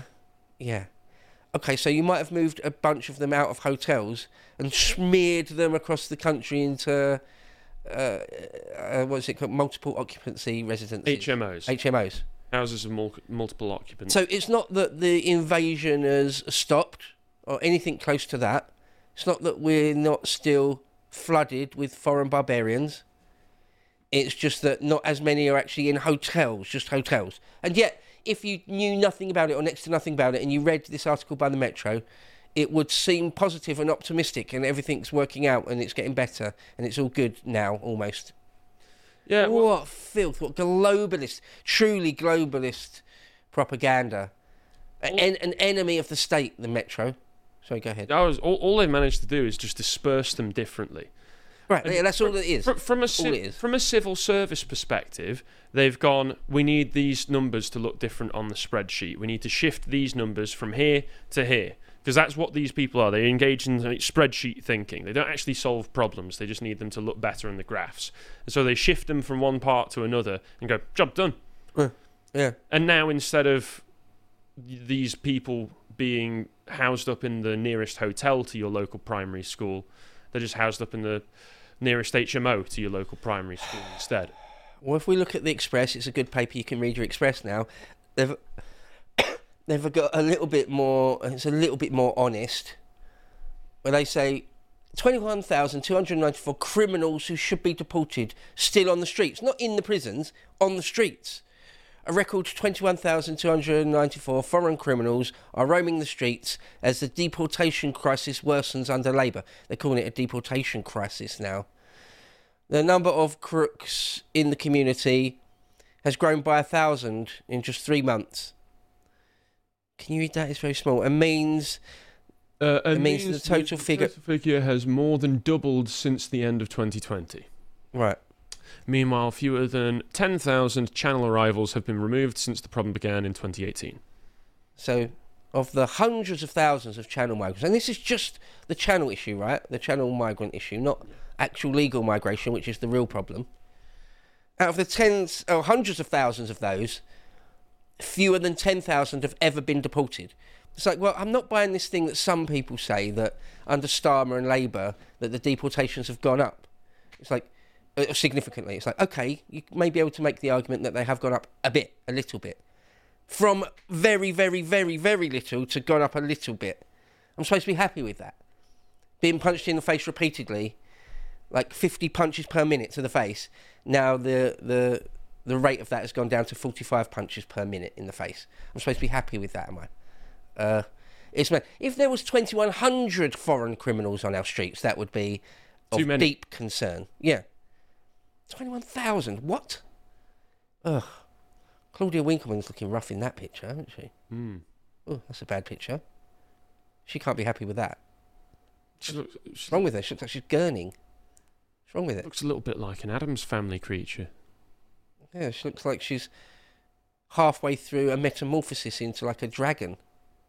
Okay, so you might have moved a bunch of them out of hotels and smeared them across the country into... what's it called? Multiple occupancy residences. HMOs. Houses of multiple occupants. So it's not that the invasion has stopped or anything close to that. It's not that we're not still flooded with foreign barbarians. It's just that not as many are actually in hotels, just hotels. And yet, if you knew nothing about it or next to nothing about it and you read this article by the Metro, it would seem positive and optimistic and everything's working out and it's getting better and it's all good now, almost. Yeah. What filth, what truly globalist propaganda. An enemy of the state, the Metro. Sorry, go ahead. All they've managed to do is just disperse them differently. Right, yeah, that's all it is. From a civil service perspective, they've gone, we need these numbers to look different on the spreadsheet. We need to shift these numbers from here to here. Because that's what these people are. They engage in spreadsheet thinking. They don't actually solve problems. They just need them to look better in the graphs. And so they shift them from one part to another and go, job done. Yeah. And now instead of these people being housed up in the nearest hotel to your local primary school, they're just housed up in the nearest HMO to your local primary school instead. Well, if we look at the Express, it's a good paper. You can read your Express now. They've got a little bit more. It's a little bit more honest. Where they say 21,294 criminals who should be deported still on the streets. Not in the prisons, on the streets. A record 21,294 foreign criminals are roaming the streets as the deportation crisis worsens under Labour. They're calling it a deportation crisis now. The number of crooks in the community has grown by 1,000 in just 3 months. Can you read that? It's very small. It means the total figure has more than doubled since the end of 2020. Right. Meanwhile, fewer than 10,000 channel arrivals have been removed since the problem began in 2018. So, of the hundreds of thousands of channel migrants, and this is just the channel issue, right? The channel migrant issue, not actual legal migration, which is the real problem. Out of the hundreds of thousands of those, fewer than 10,000 have ever been deported. It's like, well, I'm not buying this thing that some people say that under Starmer and Labour that the deportations have gone up. It's like, significantly. It's like, okay, you may be able to make the argument that they have gone up a little bit. From very, very, very, very little to gone up a little bit. I'm supposed to be happy with that. Being punched in the face repeatedly, like 50 punches per minute to the face. Now the rate of that has gone down to 45 punches per minute in the face. I'm supposed to be happy with that, am I? If there was 2,100 foreign criminals on our streets, that would be of deep concern. Yeah. 21,000. What? Ugh. Claudia Winkleman's looking rough in that picture, isn't she? Oh, that's a bad picture. She can't be happy with that. What's wrong with her? She looks like she's gurning. What's wrong with it? Looks a little bit like an Addams Family creature. Yeah, she looks like she's halfway through a metamorphosis into like a dragon.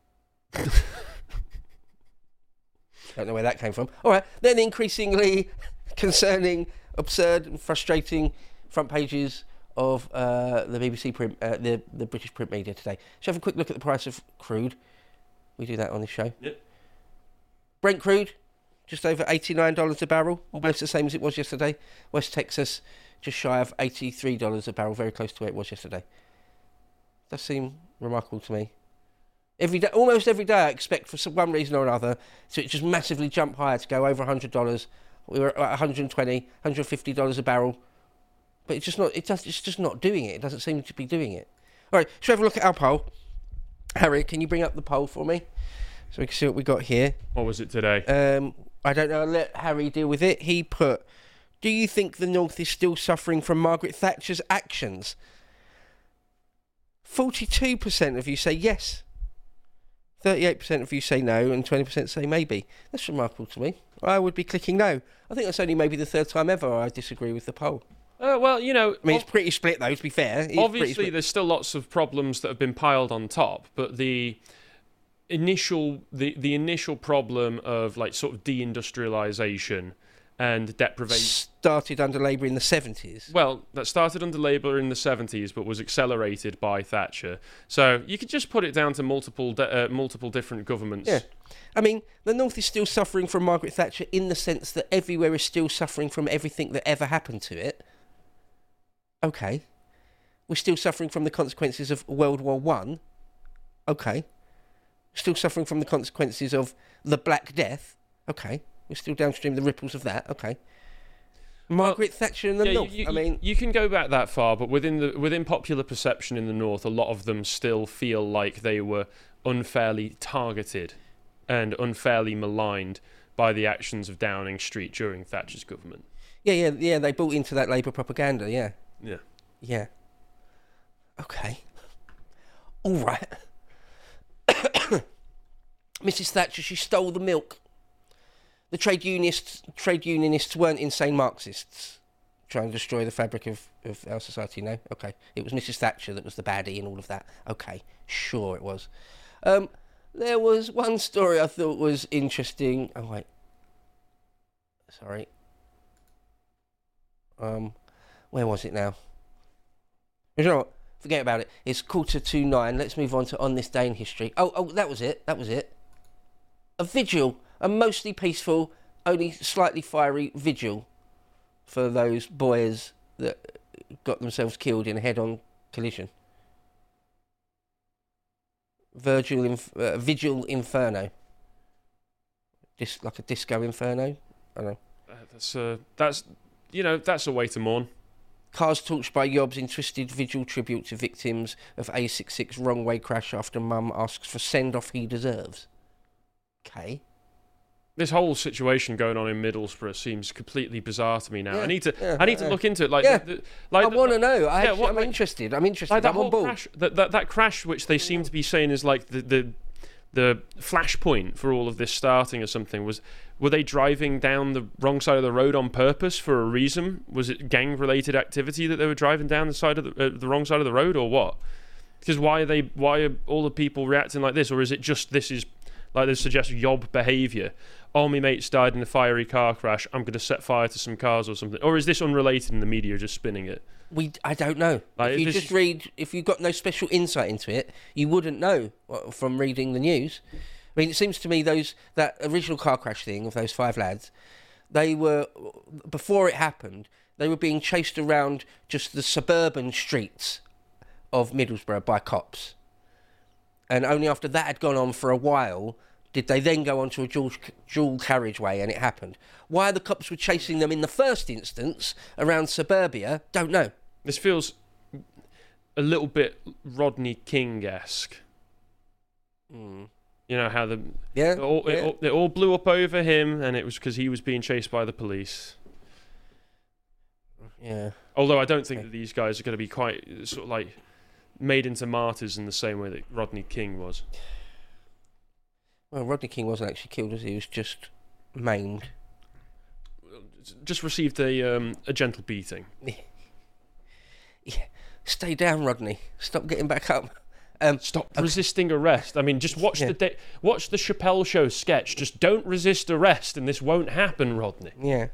Don't know where that came from. All right, then increasingly concerning, absurd and frustrating front pages of the BBC print, the British print media today. Shall we have a quick look at the price of crude? We do that on this show. Yep. Brent crude, just over $89 a barrel, almost the same as it was yesterday. West Texas, just shy of $83 a barrel, very close to where it was yesterday. Does seem remarkable to me. Every day, almost every day, I expect for some one reason or another to just massively jump higher, to go over $100. We were at $120, $150 a barrel, but it's just not. It's just not doing it. It doesn't seem to be doing it. All right, shall we have a look at our poll? Harry, can you bring up the poll for me so we can see what we got here? What was it today? I don't know. I'll let Harry deal with it. He put, "Do you think the North is still suffering from Margaret Thatcher's actions?" 42% of you say yes. 38% of you say no, and 20% say maybe. That's remarkable to me. I would be clicking no. I think that's only maybe the third time ever I disagree with the poll. Well, you know... I mean, it's pretty split, though, to be fair. Obviously, there's still lots of problems that have been piled on top, but the initial problem of, like, sort of deindustrialisation and deprivation... Started under Labour in the 70s. Well, that started under Labour in the 70s, but was accelerated by Thatcher. So you could just put it down to multiple different governments. Yeah. I mean, the North is still suffering from Margaret Thatcher in the sense that everywhere is still suffering from everything that ever happened to it. Okay. We're still suffering from the consequences of World War One. Okay. Still suffering from the consequences of the Black Death. Okay. We're still downstream the ripples of that. Okay. Margaret Thatcher in the North. You can go back that far, but within popular perception in the North, a lot of them still feel like they were unfairly targeted and unfairly maligned by the actions of Downing Street during Thatcher's government. Yeah. They bought into that Labour propaganda. Yeah. Yeah. Okay. All right. Mrs. Thatcher, she stole the milk. The trade unionists weren't insane Marxists trying to destroy the fabric of our society, no? Okay. It was Mrs. Thatcher that was the baddie and all of that. Okay. Sure it was. There was one story I thought was interesting. Oh, wait. Sorry. Where was it now? You know what? Forget about it. It's 9:45. Let's move on to On This Day in History. Oh, that was it. A vigil. A mostly peaceful, only slightly fiery vigil for those boys that got themselves killed in a head-on collision. Vigil Inferno. Like a disco inferno. I know. That's that's a way to mourn. Cars torched by Yobs in twisted vigil tribute to victims of A66 wrong way crash after mum asks for send-off he deserves. Okay. This whole situation going on in Middlesbrough seems completely bizarre to me now. Yeah, I need to look into it. Like, Yeah. I want to know. I'm interested. I'm interested. Like that I'm on whole board. crash, that crash, which they seem to be saying is like the flashpoint for all of this starting or something, were they driving down the wrong side of the road on purpose for a reason? Was it gang-related activity that they were driving down the side of the wrong side of the road, or what? Because why are all the people reacting like this, or is it just this is like this suggests yob behaviour? All my mates died in a fiery car crash. I'm going to set fire to some cars or something, or is this unrelated and the media are just spinning it? I don't know. Like, if you've got no special insight into it, you wouldn't know from reading the news. I mean, it seems to me that original car crash thing of those 5 lads, they were, before it happened, they were being chased around just the suburban streets of Middlesbrough by cops. And only after that had gone on for a while did they then go onto a dual carriageway and it happened. Why the cops were chasing them in the first instance around suburbia, don't know. This feels a little bit Rodney King-esque. Mm. You know how it all blew up over him, and it was because he was being chased by the police. Yeah. Although I don't think that these guys are going to be quite sort of like made into martyrs in the same way that Rodney King was. Well, Rodney King wasn't actually killed, was he? He was just maimed. Just received a gentle beating. Yeah. Stay down, Rodney. Stop getting back up. Stop resisting arrest. I mean, just watch the Chappelle Show sketch. Just don't resist arrest, and this won't happen, Rodney. Yeah.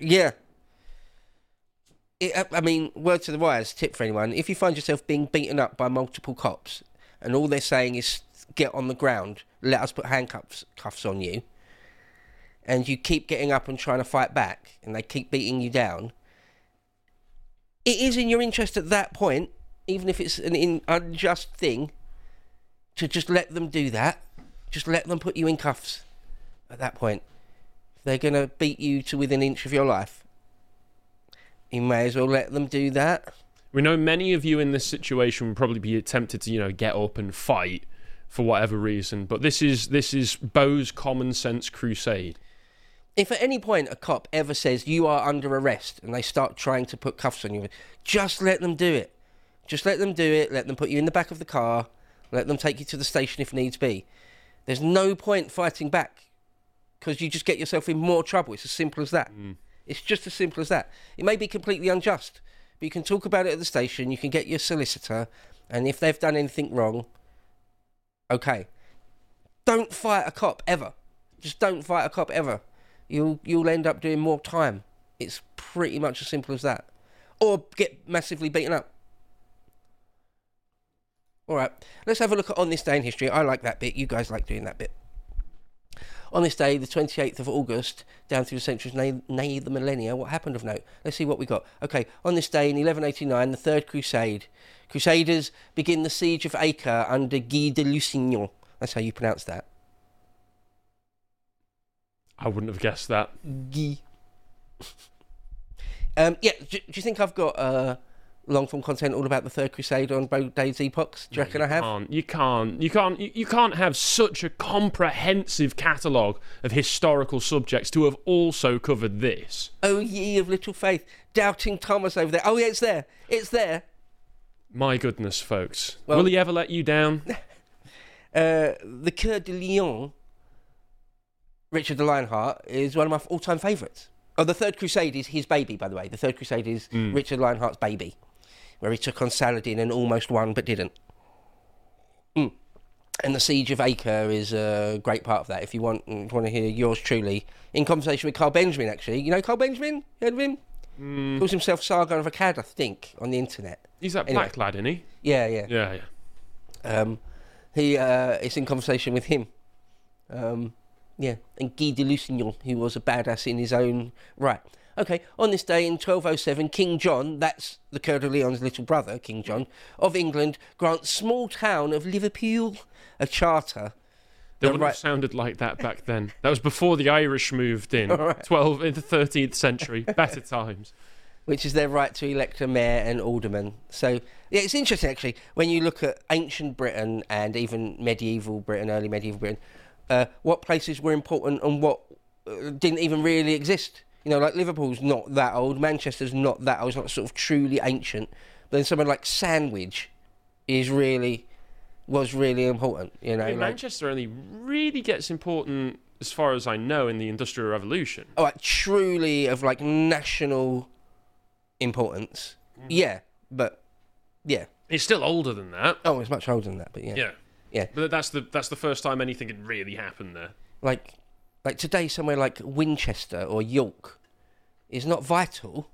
I mean, word to the wise, tip for anyone: if you find yourself being beaten up by multiple cops, and all they're saying is "get on the ground, let us put cuffs on you," and you keep getting up and trying to fight back, and they keep beating you down, it is in your interest at that point, even if it's an unjust thing, to just let them do that. Just let them put you in cuffs at that point. If they're going to beat you to within an inch of your life, you may as well let them do that. We know many of you in this situation would probably be tempted to, get up and fight for whatever reason, but this is Bo's common sense crusade. If at any point a cop ever says you are under arrest and they start trying to put cuffs on you, just let them do it. Just let them do it. Let them put you in the back of the car. Let them take you to the station if needs be. There's no point fighting back because you just get yourself in more trouble. It's as simple as that. It's just as simple as that. It may be completely unjust, but you can talk about it at the station. You can get your solicitor, and if they've done anything wrong, okay. Don't fight a cop ever. Just don't fight a cop ever. You'll end up doing more time. It's pretty much as simple as that. Or get massively beaten up. All right, let's have a look at On This Day in History. I like that bit. You guys like doing that bit. On this day, the 28th of August, down through the centuries, nay the millennia, what happened of note? Let's see what we got. Okay, on this day in 1189, the Third Crusade. Crusaders begin the siege of Acre under Guy de Lusignan. That's how you pronounce that. I wouldn't have guessed that. Guy. Do you think I've got long-form content all about the Third Crusade on both Dave's Epochs? Do you reckon I have? You can't have such a comprehensive catalogue of historical subjects to have also covered this. Oh, ye of little faith. Doubting Thomas over there. Oh, yeah, it's there. It's there. My goodness, folks. Will he ever let you down? The Coeur de Lion, Richard the Lionheart, is one of my all-time favourites. Oh, the Third Crusade is his baby, by the way. The Third Crusade is Richard Lionheart's baby, where he took on Saladin and almost won, but didn't. And the Siege of Acre is a great part of that. If you want to hear yours truly, in conversation with Carl Benjamin, actually. You know Carl Benjamin? You heard of him? Calls himself Sargon of Akkad, I think, on the internet. He's that black lad, isn't he? Yeah. It's in conversation with him. And Guy de Lusignan, who was a badass in his own right. Okay, on this day in 1207, King John, that's the Coeur de Lion's little brother, King John, of England, grants small town of Liverpool a charter They wouldn't have sounded like that back then. That was before the Irish moved in. Right. 12 in the 13th century. Better times. Which is their right to elect a mayor and alderman. So, yeah, it's interesting, actually, when you look at ancient Britain and even medieval Britain, early medieval Britain, what places were important and what didn't even really exist. You know, like Liverpool's not that old, Manchester's not that old, it's not sort of truly ancient. But then somewhere like Sandwich was really important, you know. I mean, like, Manchester only really gets important, as far as I know, in the Industrial Revolution. oh, like, truly of, like, national importance. Yeah, but, yeah. It's still older than that. Oh, it's much older than that, but yeah. Yeah. But that's the first time anything had really happened there. Like today, somewhere like Winchester or York is not vital,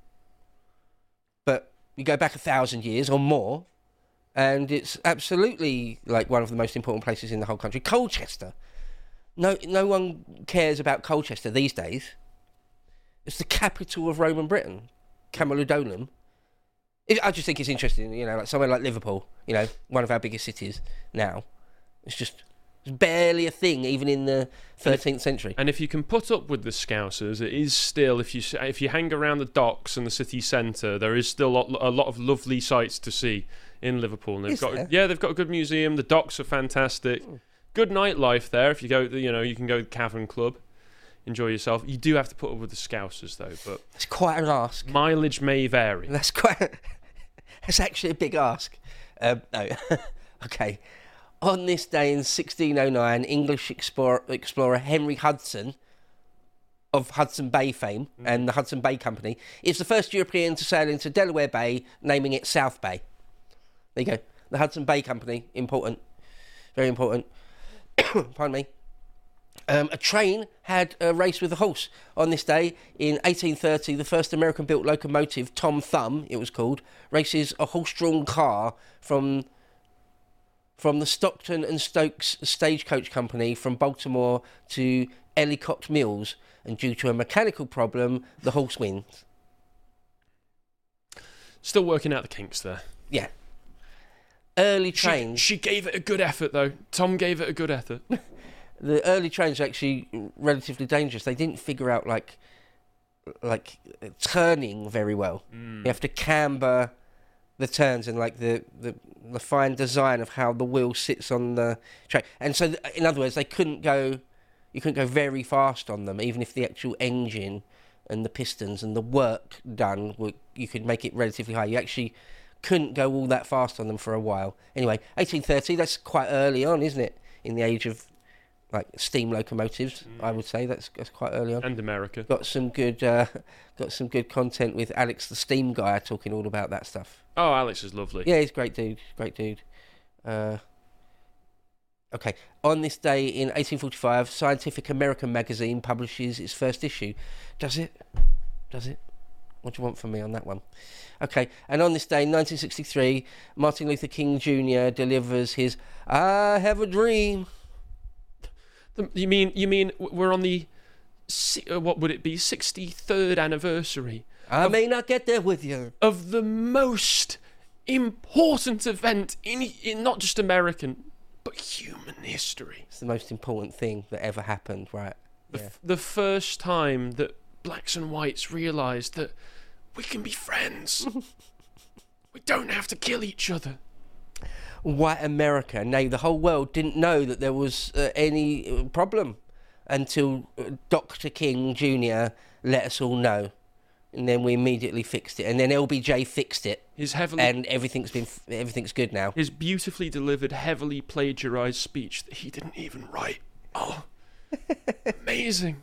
but you go back 1,000 years or more, and it's absolutely like one of the most important places in the whole country. Colchester, no one cares about Colchester these days. It's the capital of Roman Britain, Camulodunum. I just think it's interesting, you know, like somewhere like Liverpool, you know, one of our biggest cities now. It's barely a thing, even in the 13th century. And if you can put up with the Scousers, it is still, if you hang around the docks and the city centre, there is still a lot of lovely sights to see in Liverpool. And they've got a good museum. The docks are fantastic. Good nightlife there. If you go, you know, you can go to the Cavern Club, enjoy yourself. You do have to put up with the Scousers though, but it's quite an ask. Mileage may vary. That's actually a big ask. No, okay. On this day in 1609, English explorer Henry Hudson, of Hudson Bay fame and the Hudson Bay Company, is the first European to sail into Delaware Bay, naming it South Bay. There you go. The Hudson Bay Company, important. Very important. Pardon me. A train had a race with a horse. On this day, in 1830, the first American-built locomotive, Tom Thumb, it was called, races a horse-drawn car from the Stockton and Stokes Stagecoach Company from Baltimore to Ellicott Mills, and due to a mechanical problem, the horse wins. Still working out the kinks there. Yeah. Early trains... She gave it a good effort, though. Tom gave it a good effort. The early trains are actually relatively dangerous. They didn't figure out, like turning very well. You have to camber the turns and, like, the fine design of how the wheel sits on the track. And so, in other words, you couldn't go very fast on them, even if the actual engine and the pistons and the work done, you could make it relatively high. You actually couldn't go all that fast on them for a while. Anyway, 1830, that's quite early on, isn't it? In the age of, like, steam locomotives, I would say that's quite early on. And America. Got some good content with Alex the Steam Guy talking all about that stuff. Oh, Alex is lovely. Yeah, he's a great dude. Okay, on this day in 1845, Scientific American magazine publishes its first issue. Does it? What do you want from me on that one? Okay, and on this day in 1963, Martin Luther King Jr. delivers his "I Have a Dream." You mean we're on the what would it be 63rd anniversary? I may not get there with you. Of the most important event in not just American, but human history. It's the most important thing that ever happened, right? The first time that blacks and whites realised that we can be friends. We don't have to kill each other. White America. Now, the whole world didn't know that there was any problem until Dr. King Jr. let us all know. And then we immediately fixed it. And then LBJ fixed it. And everything's good now. His beautifully delivered, heavily plagiarised speech that he didn't even write. Oh, amazing.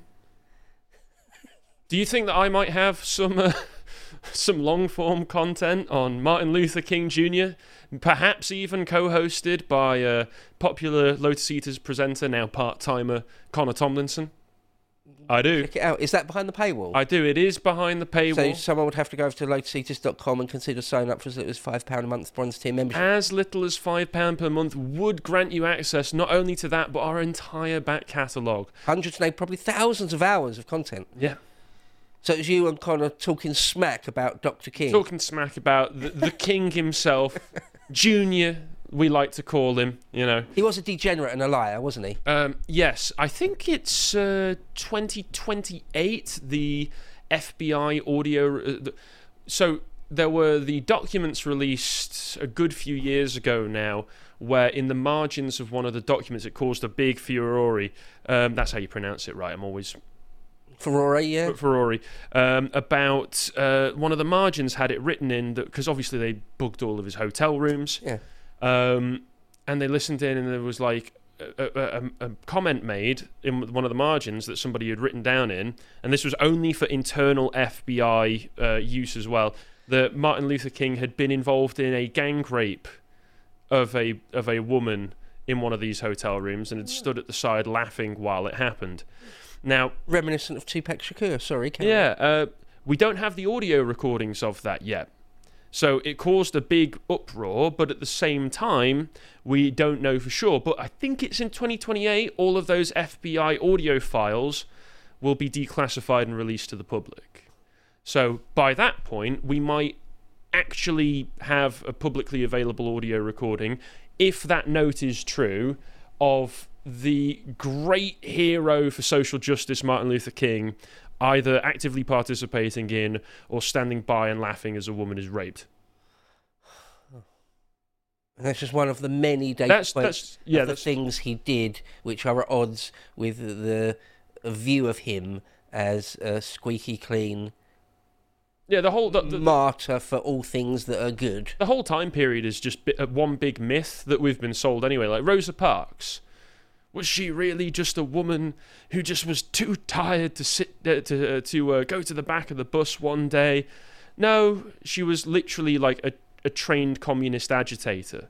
Do you think that I might have some long-form content on Martin Luther King Jr., perhaps even co-hosted by popular Lotus Eaters presenter, now part-timer, Connor Tomlinson? I do. Check it out. Is that behind the paywall? I do. It is behind the paywall. So someone would have to go over to lotuseaters.com and consider signing up for as little as £5 a month bronze tier membership. As little as £5 per month would grant you access not only to that, but our entire back catalogue. Hundreds, no, probably thousands of hours of content. Yeah. So it was you and Connor talking smack about Dr. King. Talking smack about the King himself, Junior, we like to call him, you know. He was a degenerate and a liar, wasn't he? Yes, I think it's 2028, the FBI audio... so there were the documents released a good few years ago now, where in the margins of one of the documents it caused a big furore. That's how you pronounce it, right? I'm always... Ferrari, yeah. Ferrari. About one of the margins had it written in, that because obviously they bugged all of his hotel rooms. Yeah. And they listened in, and there was like a comment made in one of the margins that somebody had written down in, and this was only for internal FBI use as well, that Martin Luther King had been involved in a gang rape of a woman in one of these hotel rooms and had stood at the side laughing while it happened. Now, reminiscent of Tupac Shakur. Sorry, we don't have the audio recordings of that yet. So it caused a big uproar, but at the same time, we don't know for sure. But I think it's in 2028, all of those FBI audio files will be declassified and released to the public. So by that point, we might actually have a publicly available audio recording, if that note is true, of the great hero for social justice, Martin Luther King, either actively participating in or standing by and laughing as a woman is raped. And that's just one of the many data points of the that's things he did, which are at odds with the view of him as a squeaky clean the whole martyr for all things that are good. The whole time period is just one big myth that we've been sold anyway. Like Rosa Parks. Was she really just a woman who just was too tired to sit to go to the back of the bus one day? No, she was literally like a trained communist agitator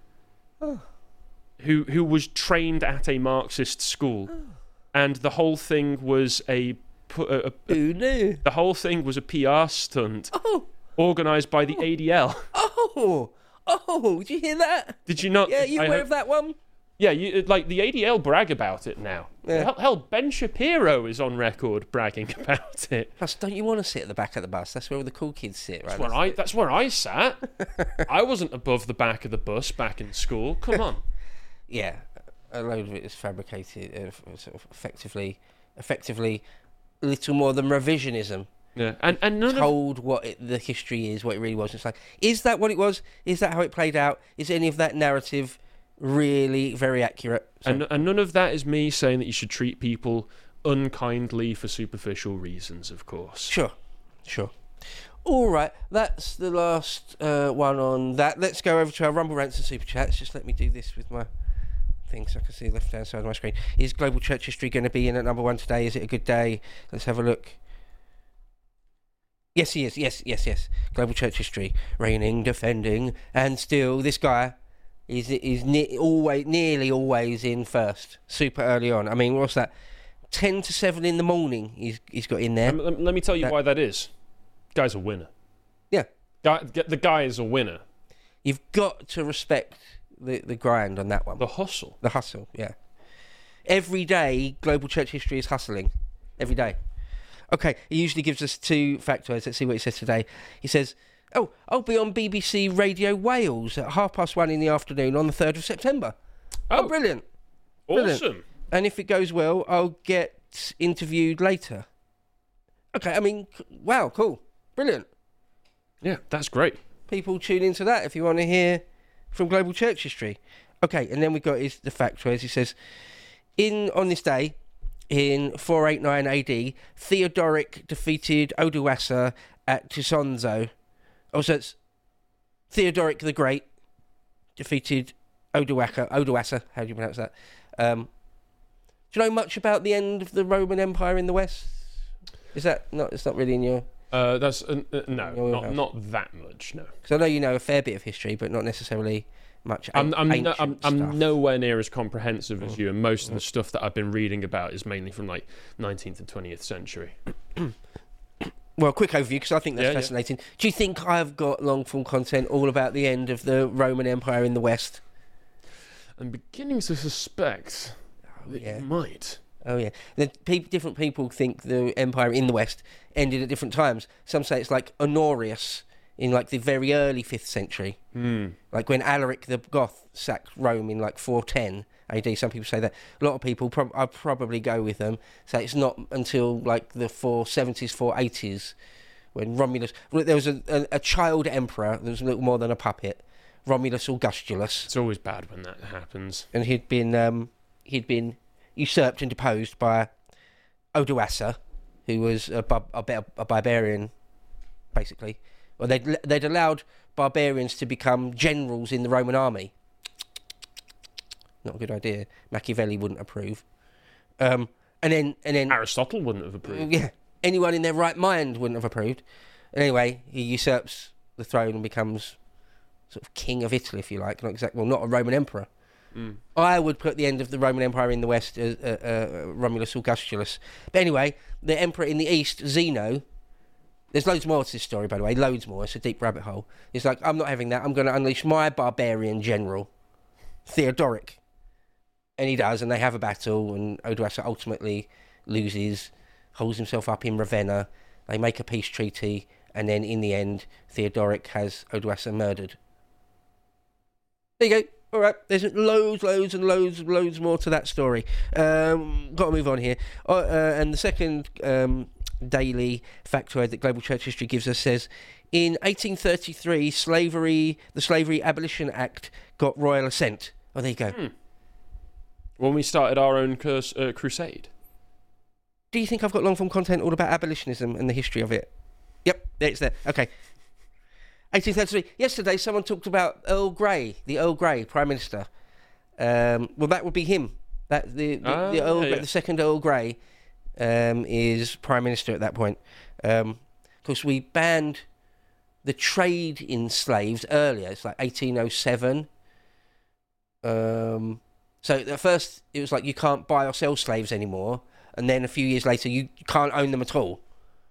who was trained at a Marxist school, and the whole thing was who knew? The whole thing was a PR stunt organised by the ADL. Did you hear that? Did you not? Yeah, you aware of that one? Yeah, like the ADL brag about it now. Yeah. Hell, Ben Shapiro is on record bragging about it. Plus, don't you want to sit at the back of the bus? That's where all the cool kids sit, right? That's where I sat. I wasn't above the back of the bus back in school. Come on. Yeah, a load of it is fabricated, sort of effectively little more than revisionism. Yeah, and none told what the history is, what it really was. It's like, is that what it was? Is that how it played out? Is any of that narrative really very accurate? And none of that is me saying that you should treat people unkindly for superficial reasons, of course. Sure. All right, that's the last one on that. Let's go over to our Rumble Rants and Super Chats. Just let me do this with my thing so I can see the left-hand side of my screen. Is Global Church History going to be in at number one today? Is it a good day? Let's have a look. Yes, he is. Yes. Global Church History, reigning, defending, and still this guy is nearly always in first, super early on. I mean, what's that? 10 to 7 in the morning he's got in there. Let me tell you why that is. Guy's a winner. Yeah. The guy is a winner. You've got to respect the grind on that one. The hustle. The hustle, yeah. Every day, Global Church History is hustling. Every day. Okay, he usually gives us 2 factoids. Let's see what he says today. He says, I'll be on BBC Radio Wales at 1:30 in the afternoon on the 3rd of September. Oh, brilliant. Awesome. And if it goes well, I'll get interviewed later. Okay, I mean, wow, cool. Brilliant. Yeah, that's great. People tune into that if you want to hear from Global Church History. Okay, and then we've got the factoids. He says, on this day, in 489 AD, Theodoric defeated Odoacer at Tisonzo. Also, it's Theodoric the Great defeated Odoacer. How do you pronounce that? Do you know much about the end of the Roman Empire in the West? Is that not? It's not really in your. That's not that much. No, because I know you know a fair bit of history, but not necessarily much. I'm nowhere near as comprehensive as you, and most of the stuff that I've been reading about is mainly from like 19th and 20th century. Well, quick overview, because I think that's fascinating. Yeah. Do you think I've got long-form content all about the end of the Roman Empire in the West? I'm beginning to suspect that you might. Oh, yeah. Different people think the empire in the West ended at different times. Some say it's like Honorius in like the very early 5th century. Like when Alaric the Goth sacked Rome in like 410 AD. Some people say that. A lot of people, I'd probably go with them, say it's not until like the 470s, 480s, when Romulus... There was a child emperor that was a little more than a puppet, Romulus Augustulus. It's always bad when that happens. And he'd been usurped and deposed by Odoacer, who was a barbarian, basically. Well, they'd allowed barbarians to become generals in the Roman army. Not a good idea. Machiavelli wouldn't approve. And then Aristotle wouldn't have approved. Yeah, anyone in their right mind wouldn't have approved. And anyway, he usurps the throne and becomes sort of king of Italy, if you like. Not a Roman emperor. I would put the end of the Roman Empire in the west as Romulus Augustulus. But anyway, the emperor in the east, Zeno. There's loads more to this story, by the way. Loads more. It's a deep rabbit hole. It's like, I'm not having that. I'm going to unleash my barbarian general, Theodoric. And he does, and they have a battle, and Odoacer ultimately loses, holds himself up in Ravenna. They make a peace treaty, and then in the end, Theodoric has Odoacer murdered. There you go. All right, there's loads more to that story. Got to move on here. And the second daily factoid that Global Church History gives us says, in 1833, the Slavery Abolition Act got royal assent. Oh, there you go. When we started our own crusade. Do you think I've got long-form content all about abolitionism and the history of it? Yep, it's there. Okay. 1833. Yesterday, someone talked about Earl Grey, the Earl Grey Prime Minister. Well, that would be him. The second Earl Grey is Prime Minister at that point. Of course, we banned the trade in slaves earlier. It's like 1807. So at first, it was like you can't buy or sell slaves anymore. And then a few years later, you can't own them at all.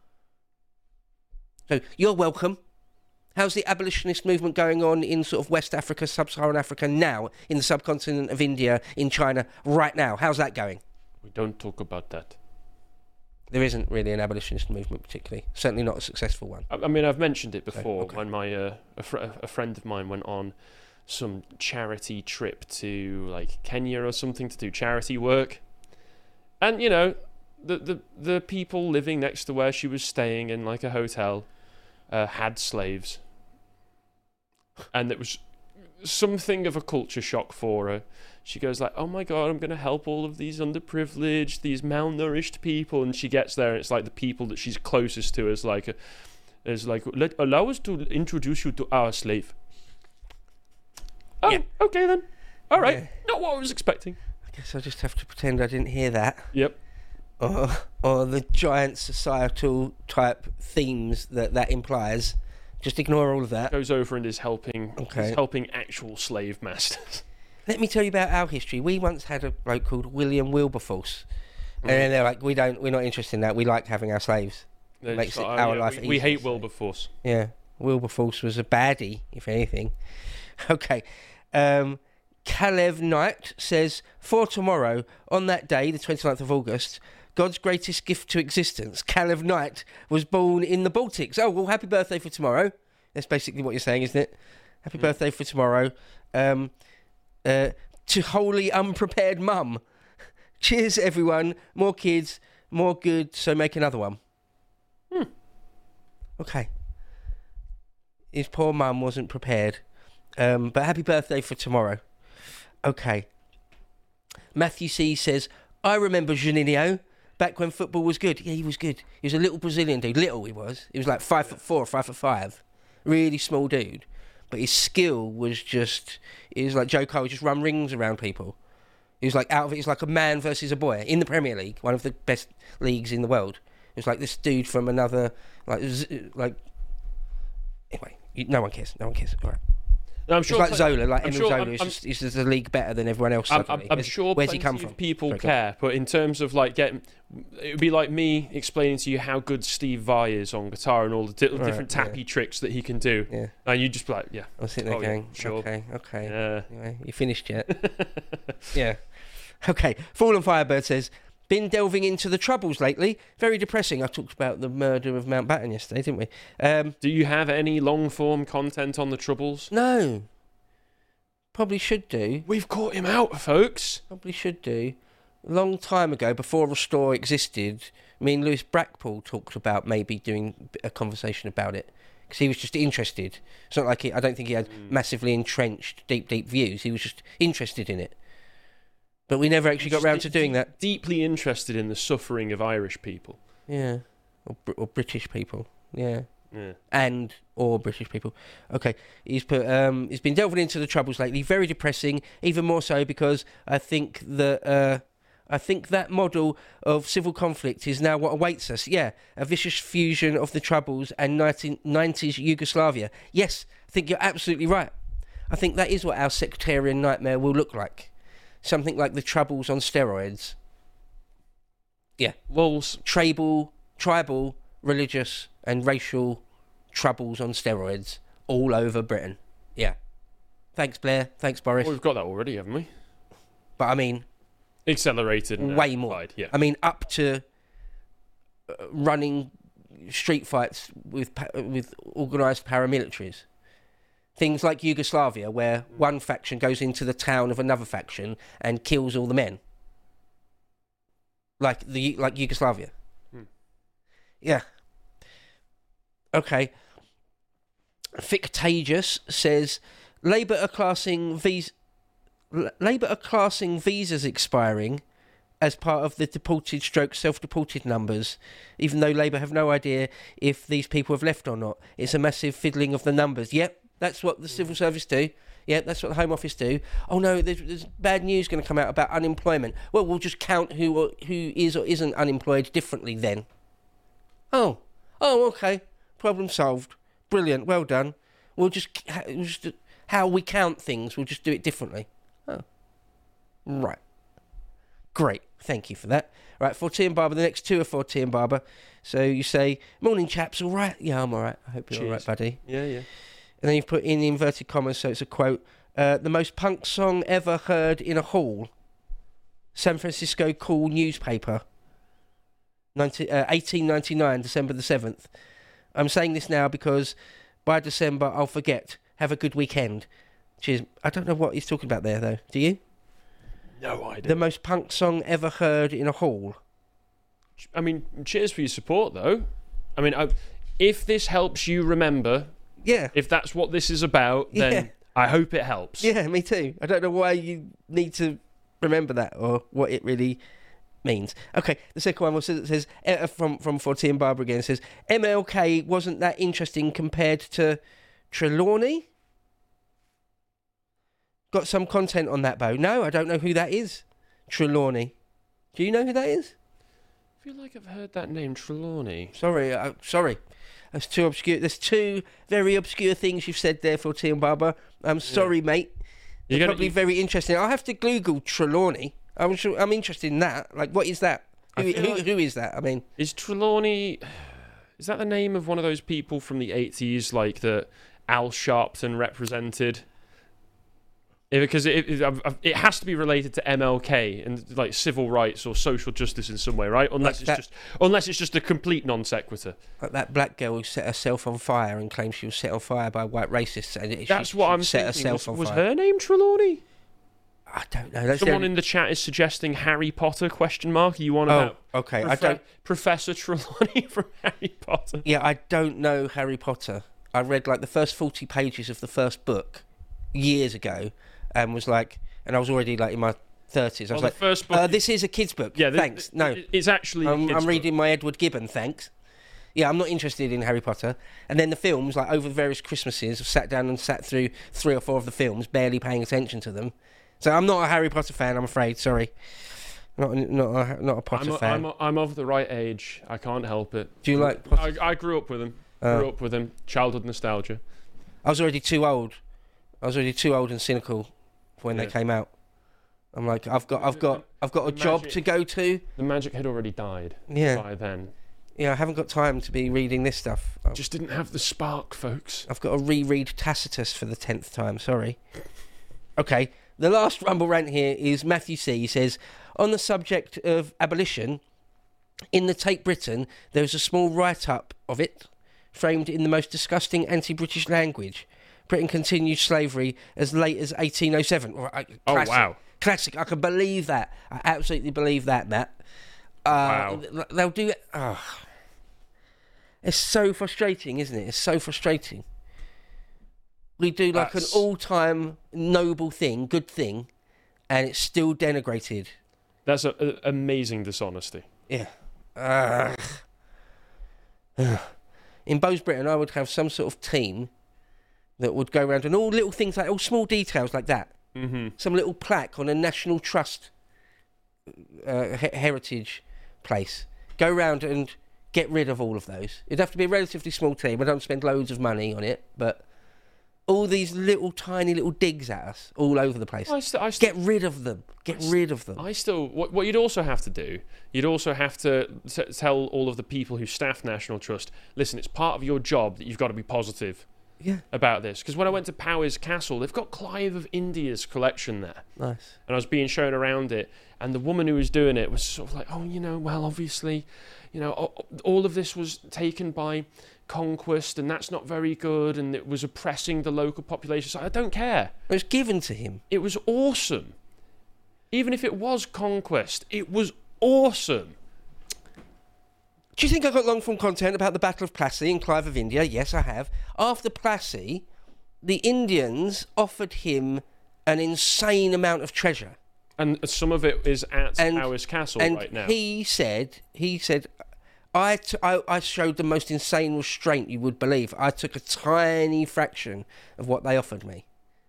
So you're welcome. How's the abolitionist movement going on in sort of West Africa, Sub-Saharan Africa now, in the subcontinent of India, in China, right now? How's that going? We don't talk about that. There isn't really an abolitionist movement particularly. Certainly not a successful one. I mean, I've mentioned it before Okay. when my a friend of mine went on some charity trip to like Kenya or something to do charity work. And, you know, the people living next to where she was staying in like a hotel had slaves. And it was something of a culture shock for her. She goes like, oh my God, I'm going to help all of these underprivileged, these malnourished people. And she gets there and it's like the people that she's closest to is like, allow us to introduce you to our slave. Oh, Yeah. Okay then. All right. Yeah. Not what I was expecting. I guess I just have to pretend I didn't hear that. Yep. Or the giant societal type themes that implies. Just ignore all of that. Goes over and is helping. Okay. Is helping actual slave masters. Let me tell you about our history. We once had a bloke called William Wilberforce. And then they're like, we're not interested in that. We like having our slaves. Makes it our life we easier, hate so. Wilberforce. Yeah. Wilberforce was a baddie, if anything. Okay. Kalev Knight says, for tomorrow, on that day, the 29th of August, God's greatest gift to existence, Kalev Knight, was born in the Baltics. Oh, well, happy birthday for tomorrow. That's basically what you're saying, isn't it? Happy birthday for tomorrow. To wholly unprepared mum. Cheers, everyone. More kids, more good, so make another one. Okay. His poor mum wasn't prepared. But happy birthday for tomorrow. Okay. Matthew C says, I remember Juninho back when football was good. Yeah, he was good. He was a little Brazilian dude. Little he was. He was like 5'4", 5'5". Really small dude. But his skill was just... He was like Joe Cole, just run rings around people. He was like out of it. He was like a man versus a boy in the Premier League, one of the best leagues in the world. It was like this dude from another... Anyway, no one cares. No one cares. All right. No, I'm It's sure like Zola, like I'm Emil sure- Zola. I'm- It's just a league better than everyone else. Suddenly. I'm sure Where's he plenty come of from? people Sorry, go care, but in terms of like getting, it would be like me explaining to you how good Steve Vai is on guitar and all the different yeah. tappy tricks that he can do, Yeah. and you just be like, yeah, I'm sitting there Oh, yeah, going, sure. okay. yeah. Anyway, you finished yet? Yeah. Okay. Fallen Firebird says, been delving into the Troubles lately. Very depressing. I talked about the murder of Mountbatten yesterday, didn't we? Do you have any long-form content on the Troubles? No. Probably should do. We've caught him out, folks. Probably should do. A long time ago, before Restore existed, me and Lewis Brackpool talked about maybe doing a conversation about it. Because he was just interested. It's not like I don't think he had massively entrenched, deep views. He was just interested in it. But we never actually got round to doing that. Deeply interested in the suffering of Irish people. Yeah. Or British people. Yeah. Yeah. Or British people. Okay. He's been delving into the Troubles lately. Very depressing. Even more so because I think that model of civil conflict is now what awaits us. Yeah, a vicious fusion of the Troubles and 1990s Yugoslavia. Yes, I think you're absolutely right. I think that is what our sectarian nightmare will look like. Something like the Troubles on steroids. Yeah. Well, tribal, religious and racial troubles on steroids all over Britain. Yeah. Thanks, Blair. Thanks, Boris. Well, we've got that already, haven't we? But I mean... accelerated and way more. applied, yeah. I mean, up to running street fights with organised paramilitaries. Things like Yugoslavia, where one faction goes into the town of another faction and kills all the men. Like Yugoslavia. Yeah. Okay. Fictagious says Labour are classing visas expiring as part of the deported / self-deported numbers, even though Labour have no idea if these people have left or not. It's a massive fiddling of the numbers. Yep, that's what the civil service do. Yep, that's what the Home Office do. Oh no, there's bad news going to come out about unemployment. Well, we'll just count who is or isn't unemployed differently then. Oh, okay. Problem solved. Brilliant. Well done. We'll just how we count things. We'll just do it differently. Oh, right. Great. Thank you for that. Right, 4T and Barber. The next two are 4T and Barber. So you say, morning chaps, all right? Yeah, I'm all right. I hope you're all right, buddy. Yeah. And then you've put in the inverted commas, so it's a quote. The most punk song ever heard in a hall. San Francisco Call newspaper. 1899, December the 7th. I'm saying this now because by December I'll forget. Have a good weekend. Cheers. I don't know what he's talking about there, though. Do you? No idea. The most punk song ever heard in a hall. I mean, cheers for your support, though. I mean, if this helps you remember, if that's what this is about, then I hope it helps. Yeah, me too. I don't know why you need to remember that or what it really means. Okay, the second one says from 4T and Barbara again, says MLK wasn't that interesting compared to Trelawney. Got some content on that, Bo? No, I don't know who that is. Trelawney. Do you know who that is? I feel like I've heard that name, Trelawney. Sorry. That's too obscure. There's two very obscure things you've said there, 4T and Barbara. I'm sorry, mate. They're probably very interesting. I'll have to Google Trelawney. I'm interested in that. Like, what is that? Who is that? I mean, is Trelawney? Is that the name of one of those people from the 80s, like that Al Sharpton represented? Because it has to be related to MLK and like civil rights or social justice in some way, right? Unless it's just a complete non sequitur. Like that black girl who set herself on fire and claimed she was set on fire by white racists, and that's what I'm set thinking. herself on was fire. her name Trelawney? I don't know. Someone in the chat is suggesting Harry Potter ? Are you on about? Okay. I don't. Professor Trelawney from Harry Potter. Yeah, I don't know Harry Potter. I read like the first 40 pages of the first book years ago. And was like, and I was already like in my 30s. I was like, first book, this is a kid's book. Yeah, thanks. No, it's actually. I'm reading my Edward Gibbon. Thanks. Yeah, I'm not interested in Harry Potter. And then the films, like over various Christmases, I've sat down and sat through 3 or 4 of the films, barely paying attention to them. So I'm not a Harry Potter fan. I'm afraid. Sorry, not a Potter fan. I'm of the right age. I can't help it. Do you like Potter? I grew up with him. Grew up with him. Childhood nostalgia. I was already too old. And cynical when they came out. I'm like, I've got a job to go to. The magic had already died by then. Yeah, I haven't got time to be reading this stuff. Just didn't have the spark, folks. I've got to reread Tacitus for the 10th time, sorry. Okay, The last Rumble rant here is Matthew C. He says, on the subject of abolition, in the Take Britain, there was a small write-up of it, framed in the most disgusting anti-British language. Britain continued slavery as late as 1807. Classic, wow. Classic. I can believe that. I absolutely believe that, Matt. Wow. They'll do it. It's so frustrating, isn't it? It's so frustrating. We do like an all-time noble thing, good thing, and it's still denigrated. That's an amazing dishonesty. Yeah. In Bo's Britain, I would have some sort of team that would go around and all little things like all small details like that. Mm-hmm. Some little plaque on a National Trust heritage place. Go around and get rid of all of those. It'd have to be a relatively small team. I don't spend loads of money on it, but all these little tiny little digs at us all over the place. Get rid of them. Get rid of them. What you'd also have to do, you'd also have to tell all of the people who staff National Trust, listen, it's part of your job that you've got to be positive about this. Because when I went to Powys Castle, they've got Clive of India's collection there. Nice. And I was being shown around it, and the woman who was doing it was sort of like, well, obviously, all of this was taken by conquest, and that's not very good, and it was oppressing the local population. So I don't care. It was given to him. It was awesome. Even if it was conquest, it was awesome. Do you think I got long-form content about the Battle of Plassey and Clive of India? Yes, I have. After Plassey, the Indians offered him an insane amount of treasure. And some of it is at Powys Castle right now. And he said, I showed the most insane restraint you would believe. I took a tiny fraction of what they offered me.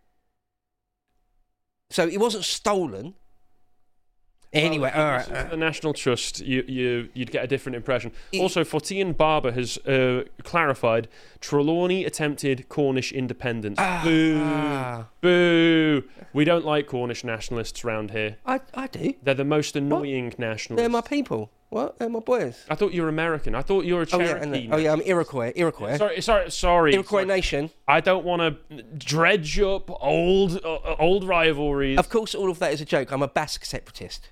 So it wasn't stolen. Anyway, all right. The National Trust, you'd get a different impression. Also, Fortean Barber has clarified Trelawney attempted Cornish independence. Boo! Boo! We don't like Cornish nationalists around here. I do. They're the most annoying nationalists. They're my people. What? They're my boys. I thought you were American. I thought you were a Cherokee. I'm Iroquois. Sorry. Iroquois Nation. I don't want to dredge up old rivalries. Of course, all of that is a joke. I'm a Basque separatist.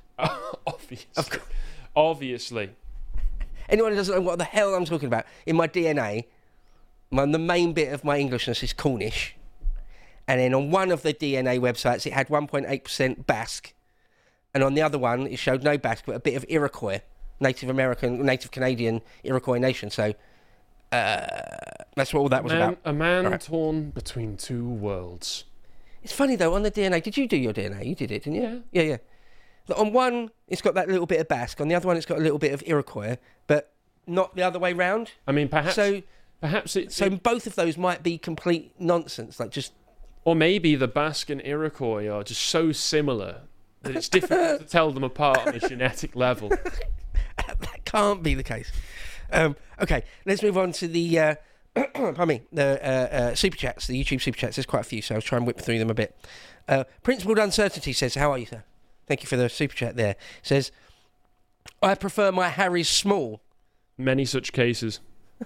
Obviously. Anyone who doesn't know what the hell I'm talking about, in my DNA, the main bit of my Englishness is Cornish. And then on one of the DNA websites, it had 1.8% Basque. And on the other one, it showed no Basque, but a bit of Iroquois, Native Canadian Iroquois Nation. So that's what all that was about. A man torn between two worlds. It's funny, though, on the DNA, did you do your DNA? You did it, didn't you? Yeah. Yeah. On one, it's got that little bit of Basque. On the other one, it's got a little bit of Iroquois, but not the other way round. I mean, perhaps both of those might be complete nonsense, like just. Or maybe the Basque and Iroquois are just so similar that it's difficult to tell them apart on a genetic level. That can't be the case. Okay, let's move on to the super chats, the YouTube super chats. There's quite a few, so I'll try and whip through them a bit. Principled Uncertainty says, how are you, sir? Thank you for the super chat there. Says, I prefer my Harrys small. Many such cases.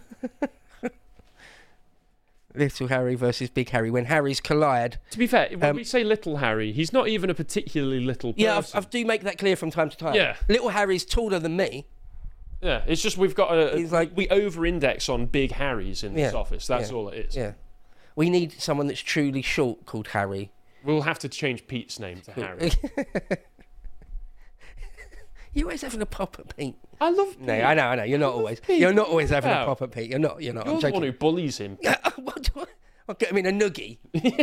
Little Harry versus Big Harry. When Harrys collide. To be fair, when we say Little Harry, he's not even a particularly little person. Yeah, I do make that clear from time to time. Yeah. Little Harry's taller than me. Yeah, it's just we've got we over-index on Big Harrys in this office. That's all it is. Yeah. We need someone that's truly short called Harry. We'll have to change Pete's name to Harry. You're always having a pop at Pete. I love Pete. No, I know. You're not always. Pete. You're not always having a pop at Pete. You're not. You're I'm the one who bullies him. I'll get him in a noogie.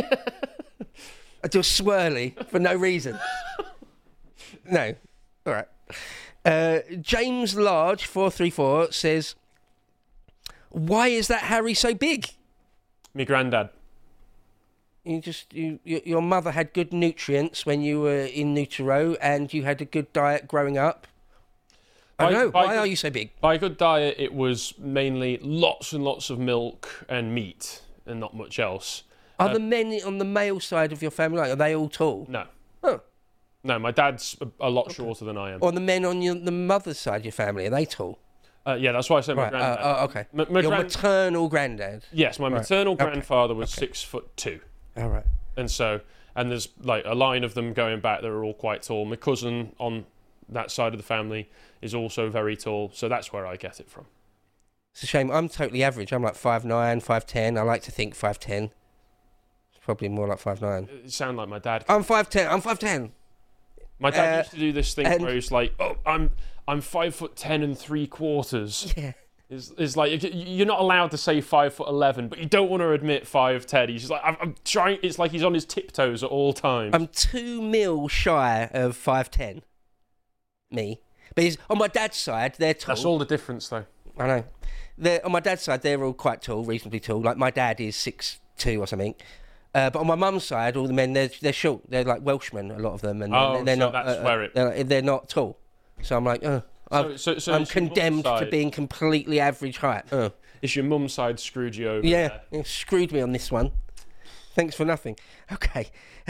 I do a swirly for no reason. No. All right. James Large 434 says, "Why is that Harry so big?" Me granddad. Your mother had good nutrients when you were in utero, and you had a good diet growing up. I don't know. Why are you so big? By good diet, it was mainly lots and lots of milk and meat, and not much else. Are the men on the male side of your family, are they all tall? No. Oh. No, my dad's a lot shorter than I am. Or the men on the mother's side of your family, are they tall? Yeah, that's why I said my granddad. Okay. Your maternal granddad. Yes, my maternal grandfather was 6'2". All right. And so, and there's like a line of them going back that are all quite tall. My cousin on that side of the family is also very tall, so that's where I get it from. It's a shame. I'm totally average. I'm like 5'9", 5'10". I like to think 5'10". It's probably more like 5'9". You sound like my dad. I'm 5'10". I'm 5'10". My dad used to do this thing and- where he's like, "Oh, I'm 5'10 3/4." Yeah. It's like you're not allowed to say 5'11", but you don't want to admit 5'10". He's just like, I'm trying. It's like he's on his tiptoes at all times. I'm 2 mil shy of 5'10". Me. But he's, on my dad's side, they're tall. That's all the difference, though. I know. On my dad's side, they're all quite tall, reasonably tall. Like my dad is 6'2" or something. But on my mum's side, all the men they're short. They're like Welshmen, a lot of them, and they're so not. That's where it. They're not tall. So I'm like, So I'm it's your condemned mum's to side. being completely average height. It's your mum's side screwed you over. Yeah, there. it screwed me on this one. Thanks for nothing. Okay.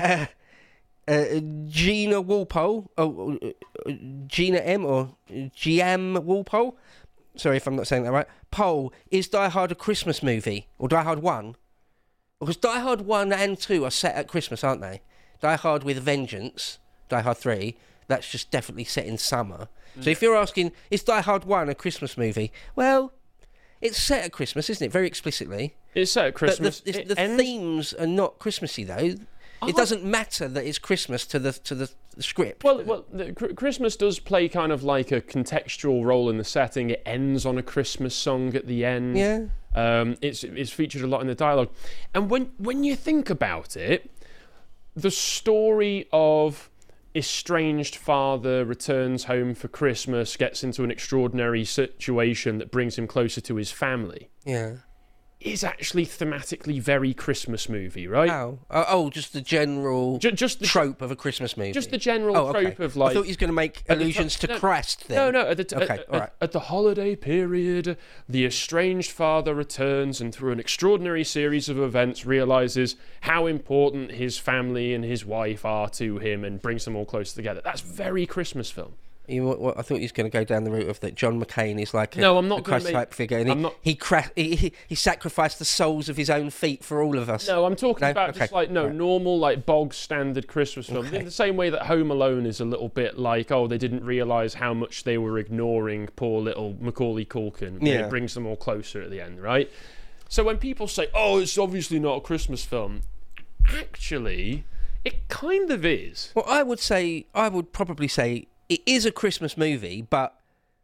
Gina Walpole. Gina M. or Giam Walpole. Sorry if I'm not saying that right. Poll, is Die Hard a Christmas movie? Or Die Hard 1? Because Die Hard 1 and 2 are set at Christmas, aren't they? Die Hard with a Vengeance, Die Hard 3, that's just definitely set in summer. So if you're asking, is Die Hard 1 a Christmas movie? Well, it's set at Christmas, isn't it? Very explicitly. It's set at Christmas. But the themes are not Christmassy, though. It doesn't matter that it's Christmas to the script. Well, Christmas does play kind of like a contextual role in the setting. It ends on a Christmas song at the end. Yeah. It's featured a lot in the dialogue. And when you think about it, the story of estranged father returns home for Christmas, gets into an extraordinary situation that brings him closer to his family, Yeah. is actually thematically very Christmas movie, right? Oh, just the general Just the trope of a Christmas movie. Just the general trope of like. I thought he was going to make allusions to Christ then. No. Okay, all right. At the holiday period, the estranged father returns and through an extraordinary series of events realizes how important his family and his wife are to him and brings them all closer together. That's very Christmas film. I thought he was going to go down the route of that John McCain is like No, I'm not a gonna Christ-type figure, and he sacrificed the soles of his own feet for all of us. No, I'm talking about just like right. normal, like bog standard Christmas film. Okay. In the same way that Home Alone is a little bit like, oh, they didn't realise how much they were ignoring poor little Macaulay Culkin. And Yeah. it brings them all closer at the end, right? So when people say, oh, it's obviously not a Christmas film, actually, it kind of is. Well, I would probably say it is a Christmas movie, but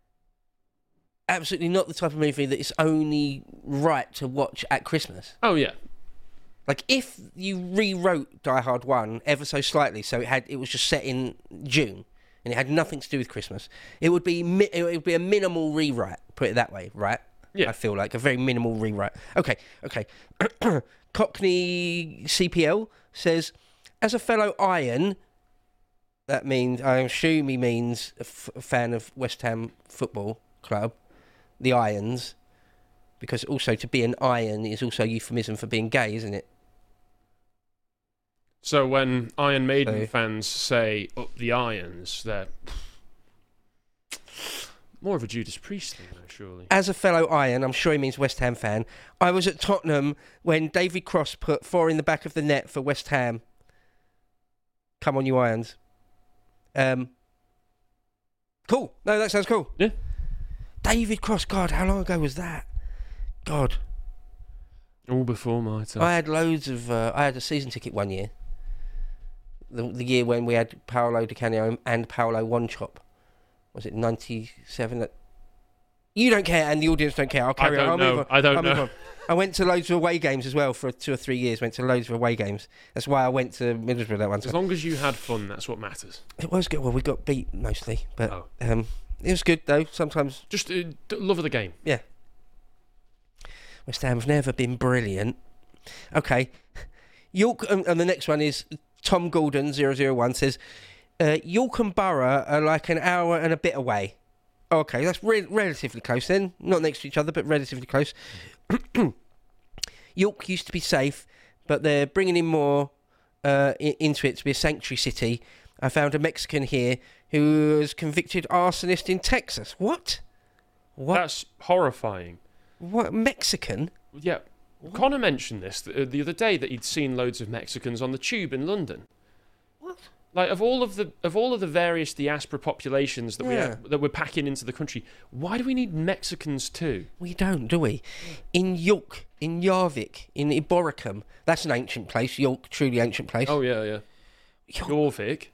absolutely not the type of movie that it's only right to watch at Christmas. Oh, yeah. Like, if you rewrote Die Hard 1 ever so slightly, so it was just set in June, and it had nothing to do with Christmas, it would be a minimal rewrite, put it that way, right? Yeah. I feel like a very minimal rewrite. Okay. Cockney CPL says, as a fellow Iron, that means, I assume he means a fan of West Ham Football Club, the Irons, because also to be an Iron is also a euphemism for being gay, isn't it? So when Iron Maiden fans say up the irons, they're more of a Judas Priest thing, though, surely. As a fellow Iron, I'm sure he means West Ham fan, I was at Tottenham when David Cross put 4 in the back of the net for West Ham. Come on, you Irons. Cool. No, that sounds cool. Yeah. David Cross, God, how long ago was that? God. All before my time. I had loads of... I had a season ticket one year. The year when we had Paolo Di Canio and Paolo Wanchop. Was it 97? You don't care and the audience don't care. I'll carry on. I don't know. I went to loads of away games as well for 2 or 3 years. Went to loads of away games. That's why I went to Middlesbrough that one time. As long as you had fun, that's what matters. It was good. Well, we got beat mostly, but Oh. it was good though. Sometimes, Just love of the game. yeah. West Ham have never been brilliant. Okay, York, and the next one is Tom Gordon 001 says York and Borough are like an hour and a bit away. Okay, that's relatively close then. Not next to each other, but relatively close. York used to be safe, but they're bringing in more into it to be a sanctuary city. I found a Mexican here who was convicted arsonist in Texas. What? That's horrifying. What? Mexican? Yeah. Connor mentioned this the other day, that he'd seen loads of Mexicans on the tube in London. What? Like, of all of the various diaspora populations that Yeah. that we're packing into the country, why do we need Mexicans too? We don't, do we? In York, in Yarvik, in Iboricum, that's an ancient place. York, truly ancient place. Oh yeah, yeah. Jorvik.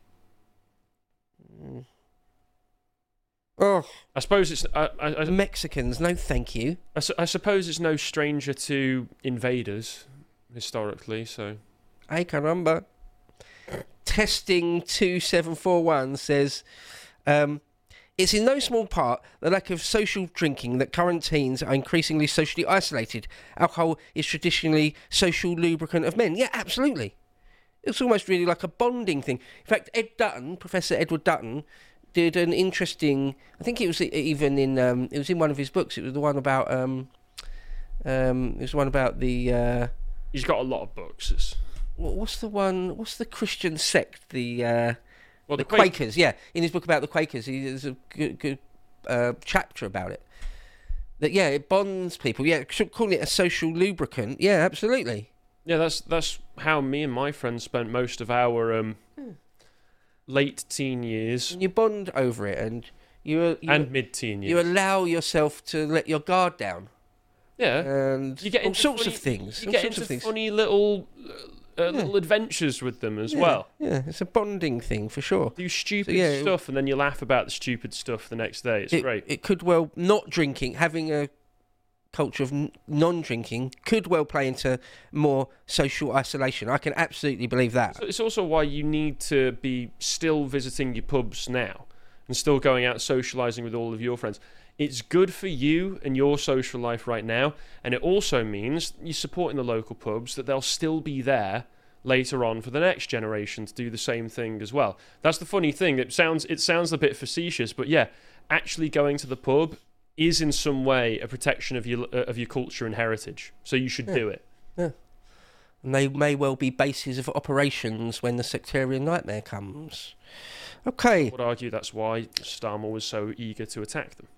Oh, I suppose it's. I Mexicans, no thank you. I suppose it's no stranger to invaders historically. So. Ay caramba. Testing 2741 says, it's in no small part the lack of social drinking that current teens are increasingly socially isolated. Alcohol is traditionally social lubricant of men. Yeah, absolutely. It's almost really like a bonding thing. In fact, Ed Dutton, Professor Edward Dutton, did an interesting. I think it was even in. It was in one of his books. It was the one about. It was the one about the. He's got a lot of books. What's the one? What's the Christian sect? The The Quakers. Yeah, in his book about the Quakers, there's a good chapter about it. That it bonds people. Yeah, calling it a social lubricant. Yeah, absolutely. Yeah, that's how me and my friends spent most of our late teen years And you bond over it, and and mid-teen years. you allow yourself to let your guard down. Yeah, And you get all into sorts funny, of things. You all get sorts into of things. funny little adventures with them as well. Yeah, it's a bonding thing for sure. Do stupid So, stuff, and then you laugh about the stupid stuff the next day. It's great. It could well not drinking, having a culture of non-drinking, could well play into more social isolation. I can absolutely believe that. It's also why you need to be still visiting your pubs now and still going out socialising with all of your friends. It's good for you and your social life right now, and it also means you're supporting the local pubs, that they'll still be there later on for the next generation to do the same thing as well. That's the funny thing. It sounds a bit facetious, but yeah, actually going to the pub is in some way a protection of your culture and heritage. So you should do it. Yeah. And they may well be bases of operations when the sectarian nightmare comes. Okay. I would argue that's why Starmer was so eager to attack them.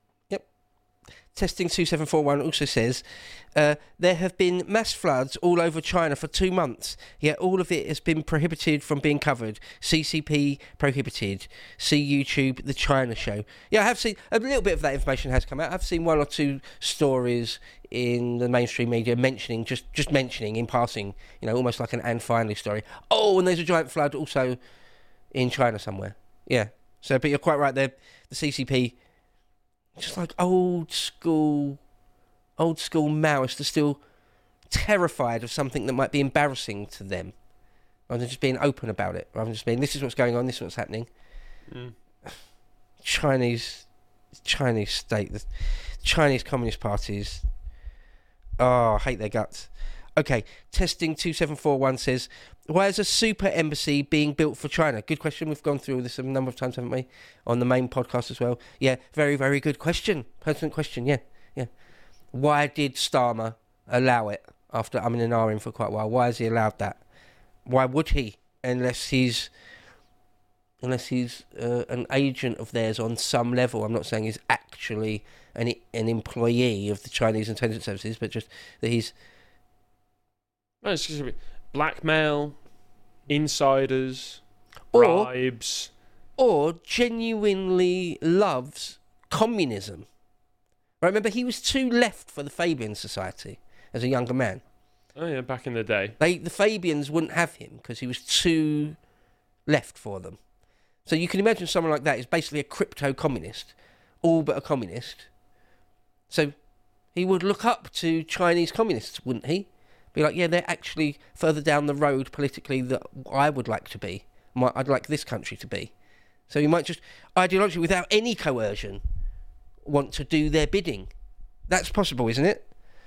Testing 2741 also says, there have been mass floods all over China for 2 months, yet all of it has been prohibited from being covered. CCP prohibited. See YouTube, The China Show. Yeah, I have seen a little bit of that information has come out. I've seen 1 or 2 stories in the mainstream media mentioning, just mentioning in passing, almost like an Anne Finley story. Oh, and there's a giant flood also in China somewhere. Yeah. So, but you're quite right there. The CCP, just like old school Maoists, are still terrified of something that might be embarrassing to them, rather than just being open about it, rather than just being, this is what's going on, this is what's happening. Chinese state, the Chinese Communist parties, I hate their guts. Okay, testing 2741 says, why is a super embassy being built for China? Good question. We've gone through this a number of times, haven't we? On the main podcast as well. Yeah, very, very good question. Pertinent question, yeah. Why did Starmer allow it after umming and ahhing for quite a while? Why has he allowed that? Why would he? Unless he's an agent of theirs on some level. I'm not saying he's actually an employee of the Chinese intelligence services, but just that he's... No, it's just blackmail, insiders, bribes, or genuinely loves communism. Right, remember, he was too left for the Fabian Society as a younger man. Oh yeah, back in the day. The Fabians wouldn't have him because he was too left for them. So you can imagine someone like that is basically a crypto-communist, all but a communist. So he would look up to Chinese communists, wouldn't he? Be like, yeah, they're actually further down the road politically that I would like to be. I'd like this country to be. So you might just, ideologically, without any coercion, want to do their bidding. That's possible, isn't it?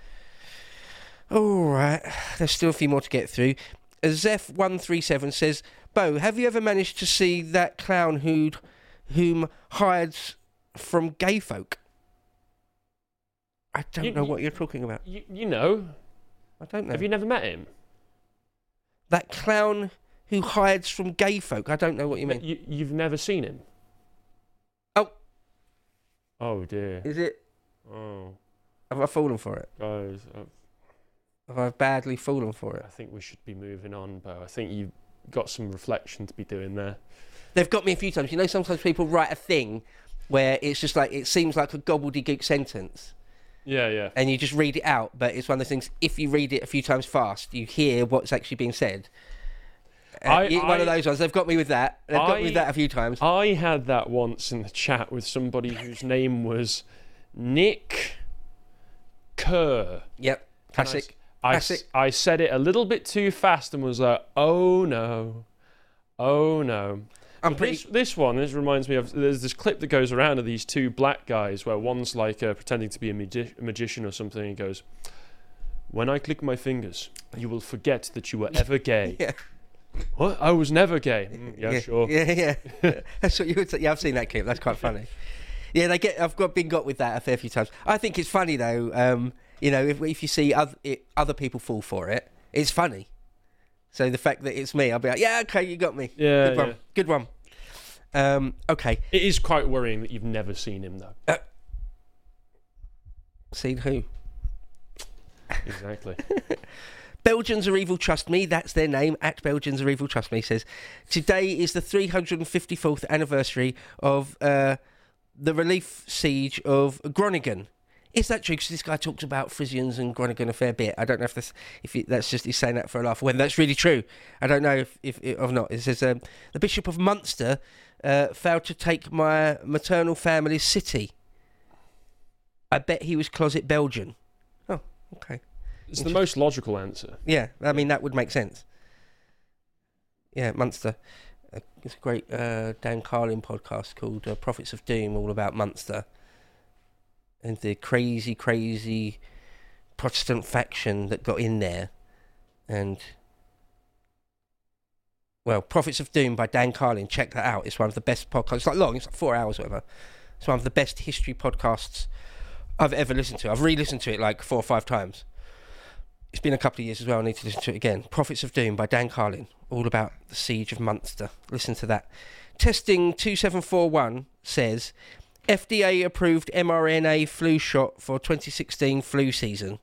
All right. There's still a few more to get through. Zeph137 says, Bo, have you ever managed to see that clown whom hides from gay folk? I don't know what you're talking about. You know. I don't know. Have you never met him? That clown who hides from gay folk. I don't know what you mean. You've never seen him? Oh. Oh, dear. Is it? Oh. Have I fallen for it? Guys. Have I badly fallen for it? I think we should be moving on, Bo. I think you've got some reflection to be doing there. They've got me a few times. You know, sometimes people write a thing where it's just like, it seems like a gobbledygook sentence. Yeah. And you just read it out, but it's one of those things, if you read it a few times fast, you hear what's actually being said. One of those ones. They've got me with that. They've got me with that a few times. I had that once in the chat with somebody whose name was Nick Kerr. Yep. Classic. I said it a little bit too fast and was like, oh no. This reminds me of, there's this clip that goes around of these two black guys where one's like pretending to be a magician or something, and he goes, when I click my fingers, you will forget that you were ever gay. Yeah. What? I was never gay. Yeah, sure. Yeah. That's what you would say. Yeah, I've seen that clip. That's quite funny. Yeah, I've been got with that a fair few times. I think it's funny though. You know, if you see other people fall for it, it's funny. So the fact that it's me, I'll be like, yeah, okay, you got me. Yeah, Good one. Okay. It is quite worrying that you've never seen him though. Seen who? Exactly. Belgians Are Evil, Trust Me, that's their name, at Belgians Are Evil, Trust Me, says, today is the 354th anniversary of the relief siege of Groningen. Is that true? Because this guy talks about Frisians and Groningen a fair bit. I don't know if that's just he's saying that for a laugh, or whether that's really true. I don't know if or not. It says, the Bishop of Munster failed to take my maternal family's city. I bet he was closet Belgian. Oh, okay. It's the most logical answer. Yeah, I mean, that would make sense. Yeah, Munster. It's a great Dan Carlin podcast called Prophets of Doom, all about Munster. And the crazy Protestant faction that got in there. And, well, Prophets of Doom by Dan Carlin. Check that out. It's one of the best podcasts. It's like long. It's like 4 hours or whatever. It's one of the best history podcasts I've ever listened to. I've re-listened to it like 4 or 5 times. It's been a couple of years as well. I need to listen to it again. Prophets of Doom by Dan Carlin. All about the siege of Munster. Listen to that. Testing 2741 says, FDA approved mRNA flu shot for 2016 flu season.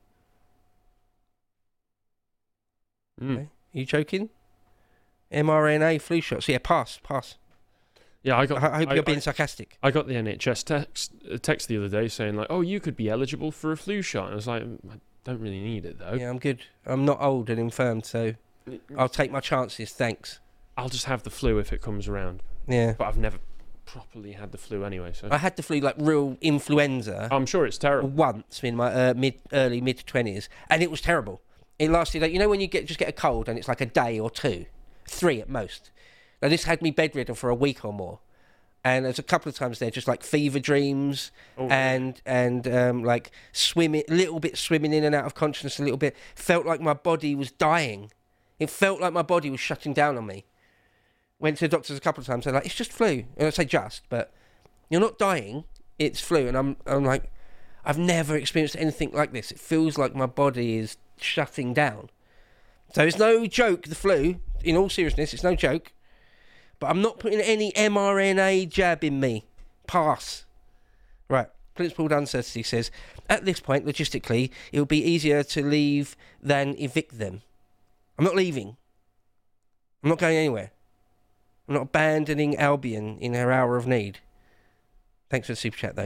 Okay. Are you joking? mRNA flu shots. Yeah, pass. Yeah, I hope you're being sarcastic. I got the NHS text the other day saying like, oh, you could be eligible for a flu shot. And I was like, I don't really need it though. Yeah, I'm good. I'm not old and infirm, so I'll take my chances, thanks. I'll just have the flu if it comes around. Yeah. But I've never properly had the flu anyway, so... I had the flu, like real influenza. I'm sure it's terrible. Once in my early mid-20s, and it was terrible. It lasted, like, you know when you just get a cold and it's like a day or 2, 3 at most. Now this had me bedridden for a week or more. And there's a couple of times there, just like fever dreams and like swimming, little bit swimming in and out of consciousness a little bit. Felt like my body was dying. It felt like my body was shutting down on me. Went to the doctors a couple of times. They're like, it's just flu. And I say just, but you're not dying. It's flu. And I'm like, I've never experienced anything like this. It feels like my body is shutting down. So it's no joke, the flu. In all seriousness, it's no joke. But I'm not putting any mRNA jab in me. Pass. Right. Principal Uncertainty says, at this point, logistically, it will be easier to leave than evict them. I'm not leaving. I'm not going anywhere. I'm not abandoning Albion in her hour of need. Thanks for the super chat, though.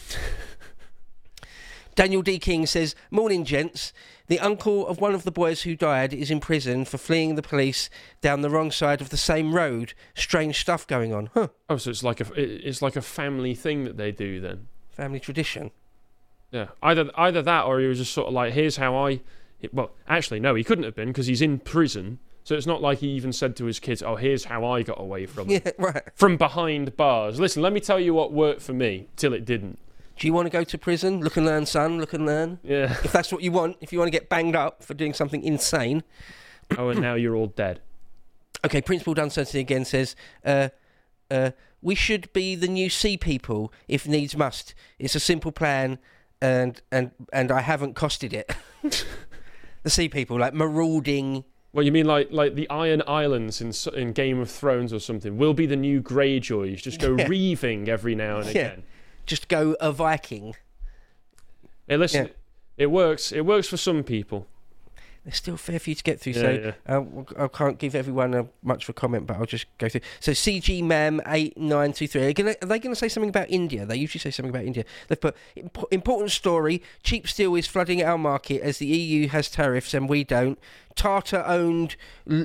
Daniel D. King says, morning, gents. The uncle of one of the boys who died is in prison for fleeing the police down the wrong side of the same road. Strange stuff going on. Huh. Oh, so it's like a family thing that they do then? Family tradition. Yeah. Either that or he was just sort of like, here's how I... Well, actually, no, he couldn't have been because he's in prison. So it's not like he even said to his kids, oh, here's how I got away from it. Yeah, right. From behind bars. Listen, let me tell you what worked for me till it didn't. Do you want to go to prison? Look and learn, son. Look and learn. Yeah. If that's what you want. If you want to get banged up for doing something insane. Oh, and now you're all dead. Okay, Principal Uncertainty again says, we should be the new sea people if needs must. It's a simple plan and I haven't costed it. The sea people, like marauding... Well, you mean like the Iron Islands in Game of Thrones or something? We'll be the new Greyjoys. Just go reaving every now and again. Just go a Viking. Hey, listen, it works. It works for some people. There's still a fair few to get through, Yeah, I can't give everyone much of a comment, but I'll just go through. So CG Mam 8923. Are they going to say something about India? They usually say something about India. They've put important story. Cheap steel is flooding our market as the EU has tariffs and we don't. Tata-owned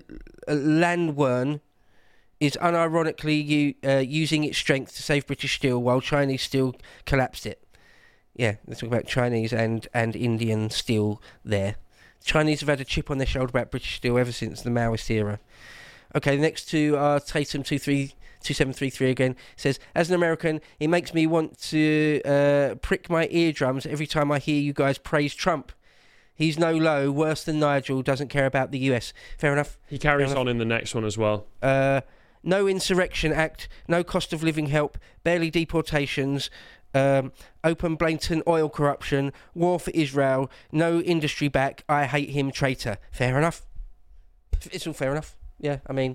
Landwern is unironically using its strength to save British steel while Chinese steel collapsed it. Yeah, they're talking about Chinese and Indian steel there. Chinese have had a chip on their shoulder about British steel ever since the Maoist era. Okay, next to Tatum 2733 again says, as an American, it makes me want to prick my eardrums every time I hear you guys praise Trump. He's no low, worse than Nigel, doesn't care about the US. Fair enough. He carries on in the next one as well. No Insurrection Act, no cost of living help, barely deportations, open blatant oil corruption, war for Israel, no industry back, I hate him, traitor. Fair enough. It's all fair enough. Yeah, I mean,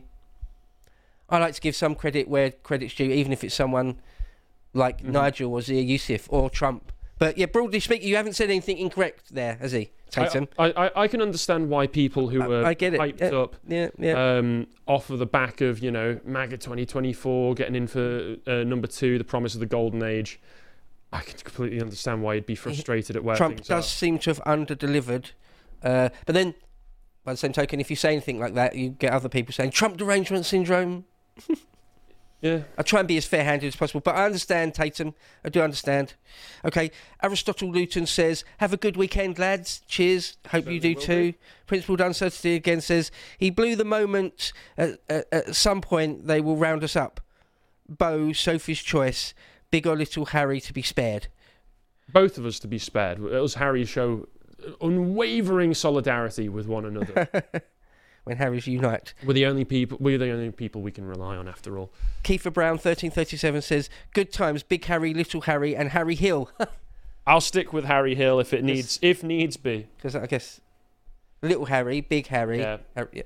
I like to give some credit where credit's due, even if it's someone like Nigel or Zia Yusuf or Trump. But yeah, broadly speaking, you haven't said anything incorrect there, has he, Tatum? I can understand why people who were hyped up off of the back of, MAGA 2024, getting in for number 2, the promise of the golden age. I can completely understand why he'd be frustrated at where Trump things does seem to have under-delivered. But then, by the same token, if you say anything like that, you get other people saying, Trump derangement syndrome. Yeah. I try and be as fair-handed as possible, but I understand, Tatum. I do understand. Okay, Aristotle Luton says, have a good weekend, lads. Cheers. Hope you do too. Principal Uncertainty again says, he blew the moment. At some point, they will round us up. Bo, Sophie's choice. Big or little Harry to be spared. Both of us to be spared. It was Harry show unwavering solidarity with one another. When Harry's unite. We're the only people we can rely on, after all. Kiefer Brown 1337 says, good times, Big Harry, Little Harry and Harry Hill. I'll stick with Harry Hill if needs be. Because I guess Little Harry, Big Harry. Yeah.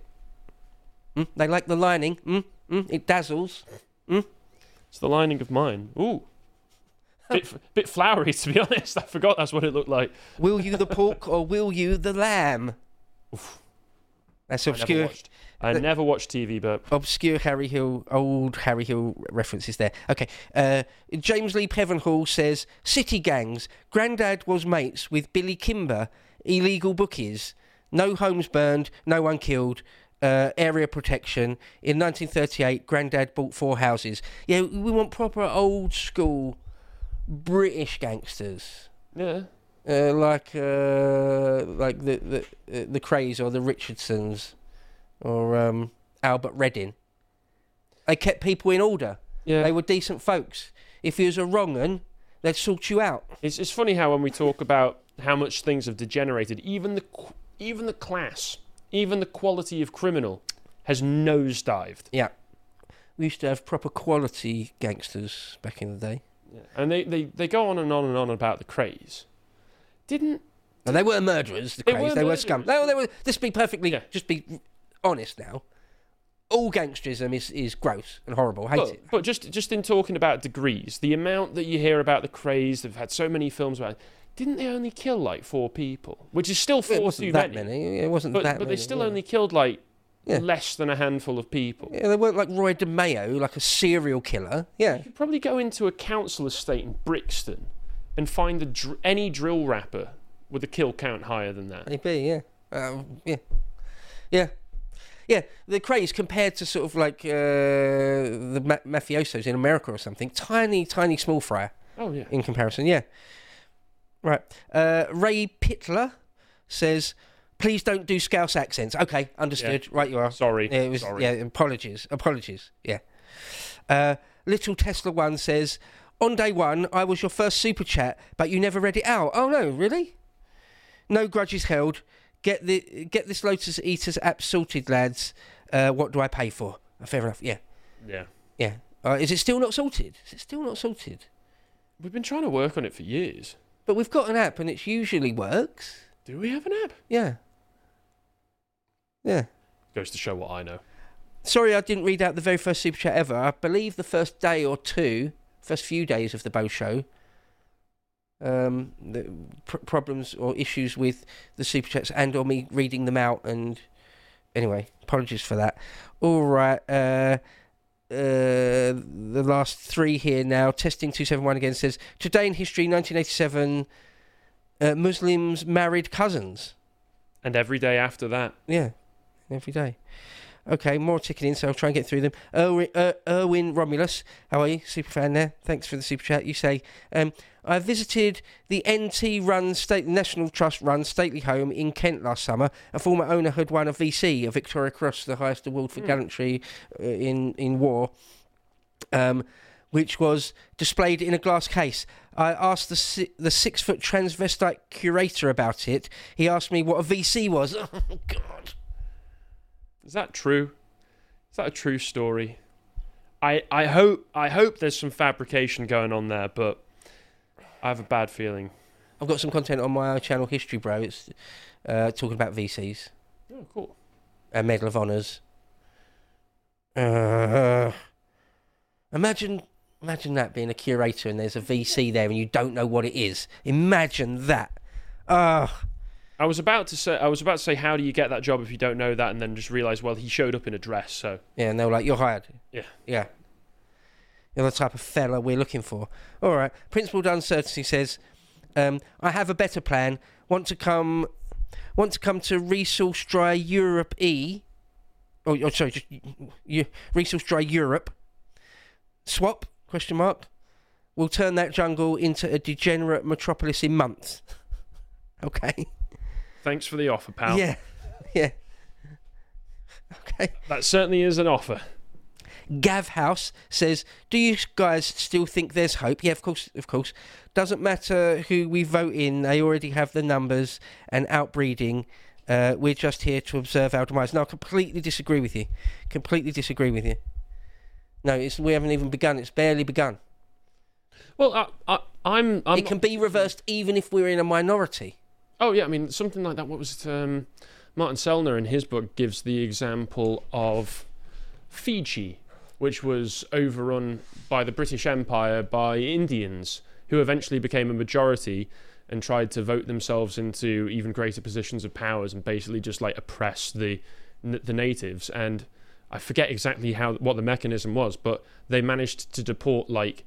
They like the lining. It dazzles. It's the lining of mine. Ooh. Bit flowery, to be honest. I forgot that's what it looked like. Will you the pork or will you the lamb? Oof. That's obscure. I never watched TV, but obscure old Harry Hill references there. Okay. James Lee Pevenhall says, City gangs. Grandad was mates with Billy Kimber. Illegal bookies. No homes burned. No one killed. Area protection. In 1938, Grandad bought 4 houses. Yeah, we want proper old school British gangsters. Yeah. Like the Krays or the Richardsons or Albert Redding. They kept people in order. Yeah. They were decent folks. If you was a wrong un, they'd sort you out. It's funny how when we talk about how much things have degenerated, even the class, even the quality of criminal has nosedived. Yeah. We used to have proper quality gangsters back in the day. Yeah. And they go on and on and on about the Krays. And they were murderers, the Krays. They were scum. No, they were. Just be honest now. All gangsterism is gross and horrible. I hate it. But just in talking about degrees, the amount that you hear about the Krays, they've had so many films about it. Didn't they only kill like 4 people? Which is still 4 it wasn't too that many. It wasn't that many. But they still only killed less than a handful of people. Yeah, they weren't like Roy DeMeo, like a serial killer. Yeah. You could probably go into a council estate in Brixton and find any drill rapper with a kill count higher than that. Maybe, yeah. Yeah, the Krays compared to sort of like the mafiosos in America or something, tiny small fry. Oh, yeah. In comparison, yeah. Right. Ray Pitler says, please don't do Scouse accents. Okay, understood. Yeah. Right, you are. Sorry. Yeah, Sorry. Yeah, apologies. Yeah. Little Tesla One says, on day 1, I was your first super chat, but you never read it out. Oh, no, really? No grudges held. Get this Lotus Eaters app sorted, lads. What do I pay for? Fair enough, yeah. Yeah. Yeah. Is it still not sorted? We've been trying to work on it for years. But we've got an app and it usually works. Do we have an app? Yeah. Yeah. Goes to show what I know. Sorry I didn't read out the very first super chat ever. I believe the first day or 2, first few days of the Bow Show, problems or issues with the super chats and or me reading them out. And anyway, apologies for that. All right. The last three here now. Testing 271 again says, today in history, 1987, Muslims married cousins. And every day after that. Yeah, every day. Okay, more ticking in, so I'll try and get through them. Erwin Romulus, how are you? Super fan there. Thanks for the super chat. You say, I visited the NT-run National Trust-run stately home in Kent last summer. A former owner had won a VC, a Victoria Cross, the highest award for gallantry in war, which was displayed in a glass case. I asked the 6-foot transvestite curator about it. He asked me what a VC was. Oh, God. Is that true? Is that a true story? I hope there's some fabrication going on there, but I have a bad feeling. I've got some content on my channel, History Bro. It's talking about VCs. Oh, cool. Medal of Honours. Imagine that being a curator and there's a VC there and you don't know what it is. Imagine that. I was about to say, how do you get that job if you don't know that? And then just realise, well, he showed up in a dress, so... Yeah, and they were like, you're hired. Yeah. Yeah. You're the type of fella we're looking for. All right. Principled Uncertainty says, I have a better plan. Want to come to Resource Dry Europe E. Resource Dry Europe. Swap, ? We'll turn that jungle into a degenerate metropolis in months. Okay. Thanks for the offer, pal. Yeah. Okay. That certainly is an offer. Gav House says, do you guys still think there's hope? Yeah, of course. Doesn't matter who we vote in, they already have the numbers and outbreeding. We're just here to observe our demise. No, I completely disagree with you. No, we haven't even begun. It's barely begun. Well, I'm it can be reversed even if we're in a minority. Oh, yeah, I mean, something like that. What was it? Martin Sellner, in his book, gives the example of Fiji, which was overrun by the British Empire by Indians, who eventually became a majority and tried to vote themselves into even greater positions of powers and basically just, like, oppress the natives. And I forget exactly what the mechanism was, but they managed to deport, like,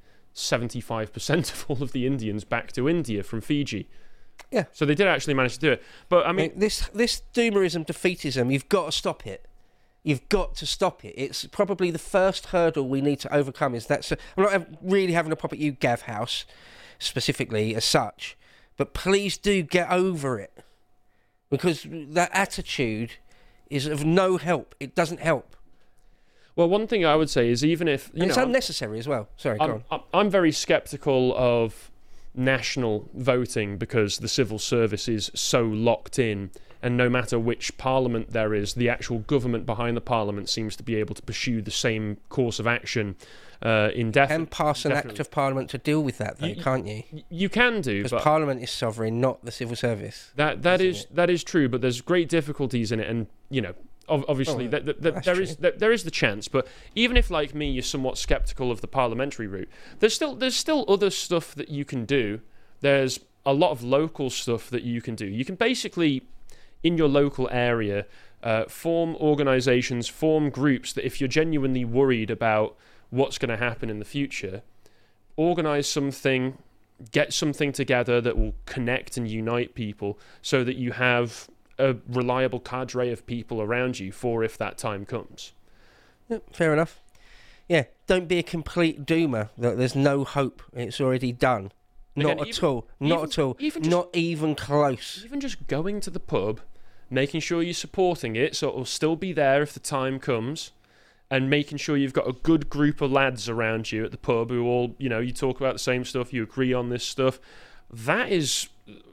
75% of all of the Indians back to India from Fiji. Yeah. So they did actually manage to do it. But I mean, this doomerism, defeatism, you've got to stop it. You've got to stop it. It's probably the first hurdle we need to overcome. I'm not really having a pop at you, Gav House, specifically as such, but please do get over it, because that attitude is of no help. It doesn't help. Well, one thing I would say is, even if it's unnecessary as well. Sorry, go on. I'm very sceptical of national voting because the civil service is so locked in, and no matter which parliament there is, the actual government behind the parliament seems to be able to pursue the same course of action indefinitely. You can pass an act of parliament to deal with that, though, can't you? You can do, because parliament is sovereign, not the civil service. That is true, but there's great difficulties in it, and obviously there is the chance. But even if, like me, you're somewhat sceptical of the parliamentary route, there's still other stuff that you can do. There's a lot of local stuff that you can do. You can basically, in your local area, form organisations, form groups that, if you're genuinely worried about what's going to happen in the future, organise something, get something together that will connect and unite people so that you have a reliable cadre of people around you for if that time comes. Yep, fair enough. Yeah, don't be a complete doomer that there's no hope, it's already done. Not at all. Not even close. Even just going to the pub, making sure you're supporting it so it'll still be there if the time comes, and making sure you've got a good group of lads around you at the pub who all, you talk about the same stuff, you agree on this stuff. That is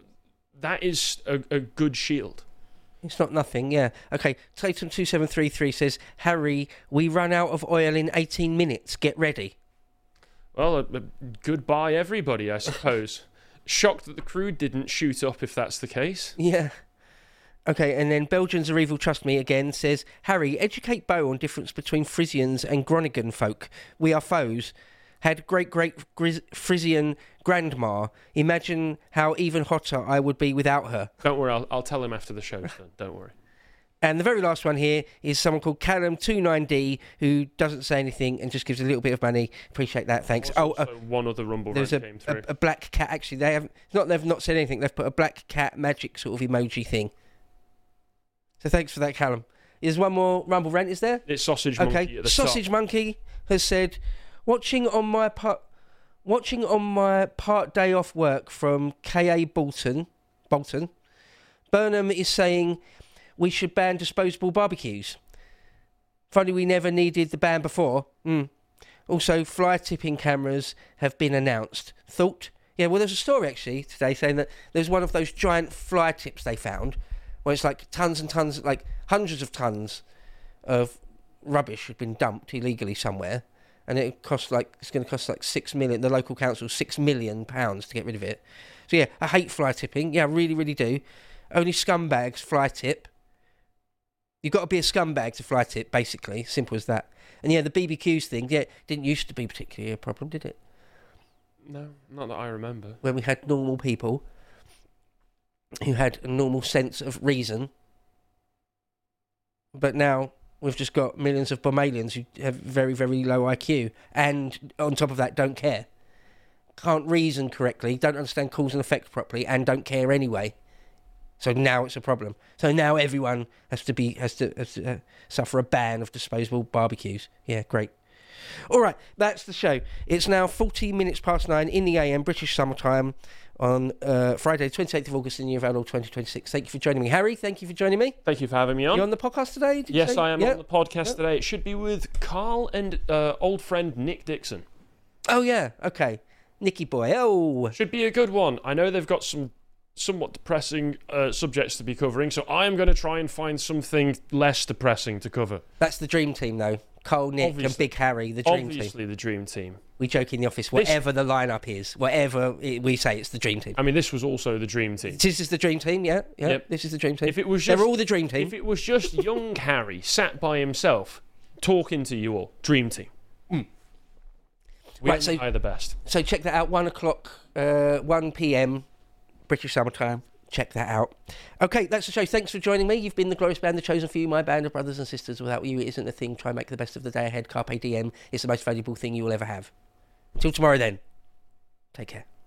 a good shield. It's not nothing, yeah. Okay, Tatum2733 says, Harry, we run out of oil in 18 minutes. Get ready. Well, goodbye, everybody, I suppose. Shocked that the crew didn't shoot up, if that's the case. Yeah. Okay, and then Belgians Are Evil, Trust Me again says, Harry, educate Bo on difference between Frisians and Groningen folk. We are foes. had great Frisian grandma. Imagine how even hotter I would be without her. Don't worry, I'll tell him after the show's done. Don't worry. And the very last one here is someone called Callum29D, who doesn't say anything and just gives a little bit of money. Appreciate that, thanks. Also, one other Rumble rant came through. A black cat. Actually, they've not said anything. They've put a black cat magic sort of emoji thing. So thanks for that, Callum. There's one more Rumble rant, is there? It's Sausage Monkey at the Sausage top. Monkey has said, watching on my part day off work from K.A. Bolton, Burnham is saying we should ban disposable barbecues. Funny we never needed the ban before. Also, fly tipping cameras have been announced. Thought? Yeah, well, there's a story actually today saying that there's one of those giant fly tips they found, where it's like tons and tons, like hundreds of tons of rubbish had been dumped illegally somewhere, and it's going to cost like 6 million. The local council £6 million to get rid of it. So yeah, I hate fly tipping. Yeah, I really, really do. Only scumbags fly tip. You've got to be a scumbag to fly tip, basically. Simple as that. And yeah, the BBQs thing, yeah, didn't used to be particularly a problem, did it? No, not that I remember. When we had normal people who had a normal sense of reason. But now we've just got millions of Bomalians who have very, very low IQ. And on top of that, don't care. Can't reason correctly, don't understand cause and effect properly, and don't care anyway. So now it's a problem. So now everyone has to suffer a ban of disposable barbecues. Yeah, great. All right, that's the show. It's now 40 minutes past 9 in the AM, British summertime, on Friday, 28th of August in the year of our Lord 2026. Thank you for joining me. Harry, thank you for joining me. Thank you for having me on. You on the podcast today? Yes, I am on the podcast today. It should be with Carl and old friend Nick Dixon. Oh, yeah, okay. Nicky boy, oh. Should be a good one. I know they've got some somewhat depressing subjects to be covering, so I am going to try and find something less depressing to cover. That's the dream team, though. Cole, Nick, and Big Harry, the dream team. Obviously, the dream team. We joke in the office, whatever the lineup is, whatever we say, it's the dream team. I mean, this was also the dream team. This is the dream team, yeah. Yep. This is the dream team. If it was just, they're all the dream team. If it was just young Harry sat by himself, talking to you all, dream team. We are the best. So check that out, 1 p.m, British summertime. Check that out. Okay, that's the show. Thanks for joining me. You've been the glorious band, the chosen few, my band of brothers and sisters. Without you, it isn't a thing. Try and make the best of the day ahead. Carpe diem. It's the most valuable thing you will ever have. Until tomorrow then. Take care.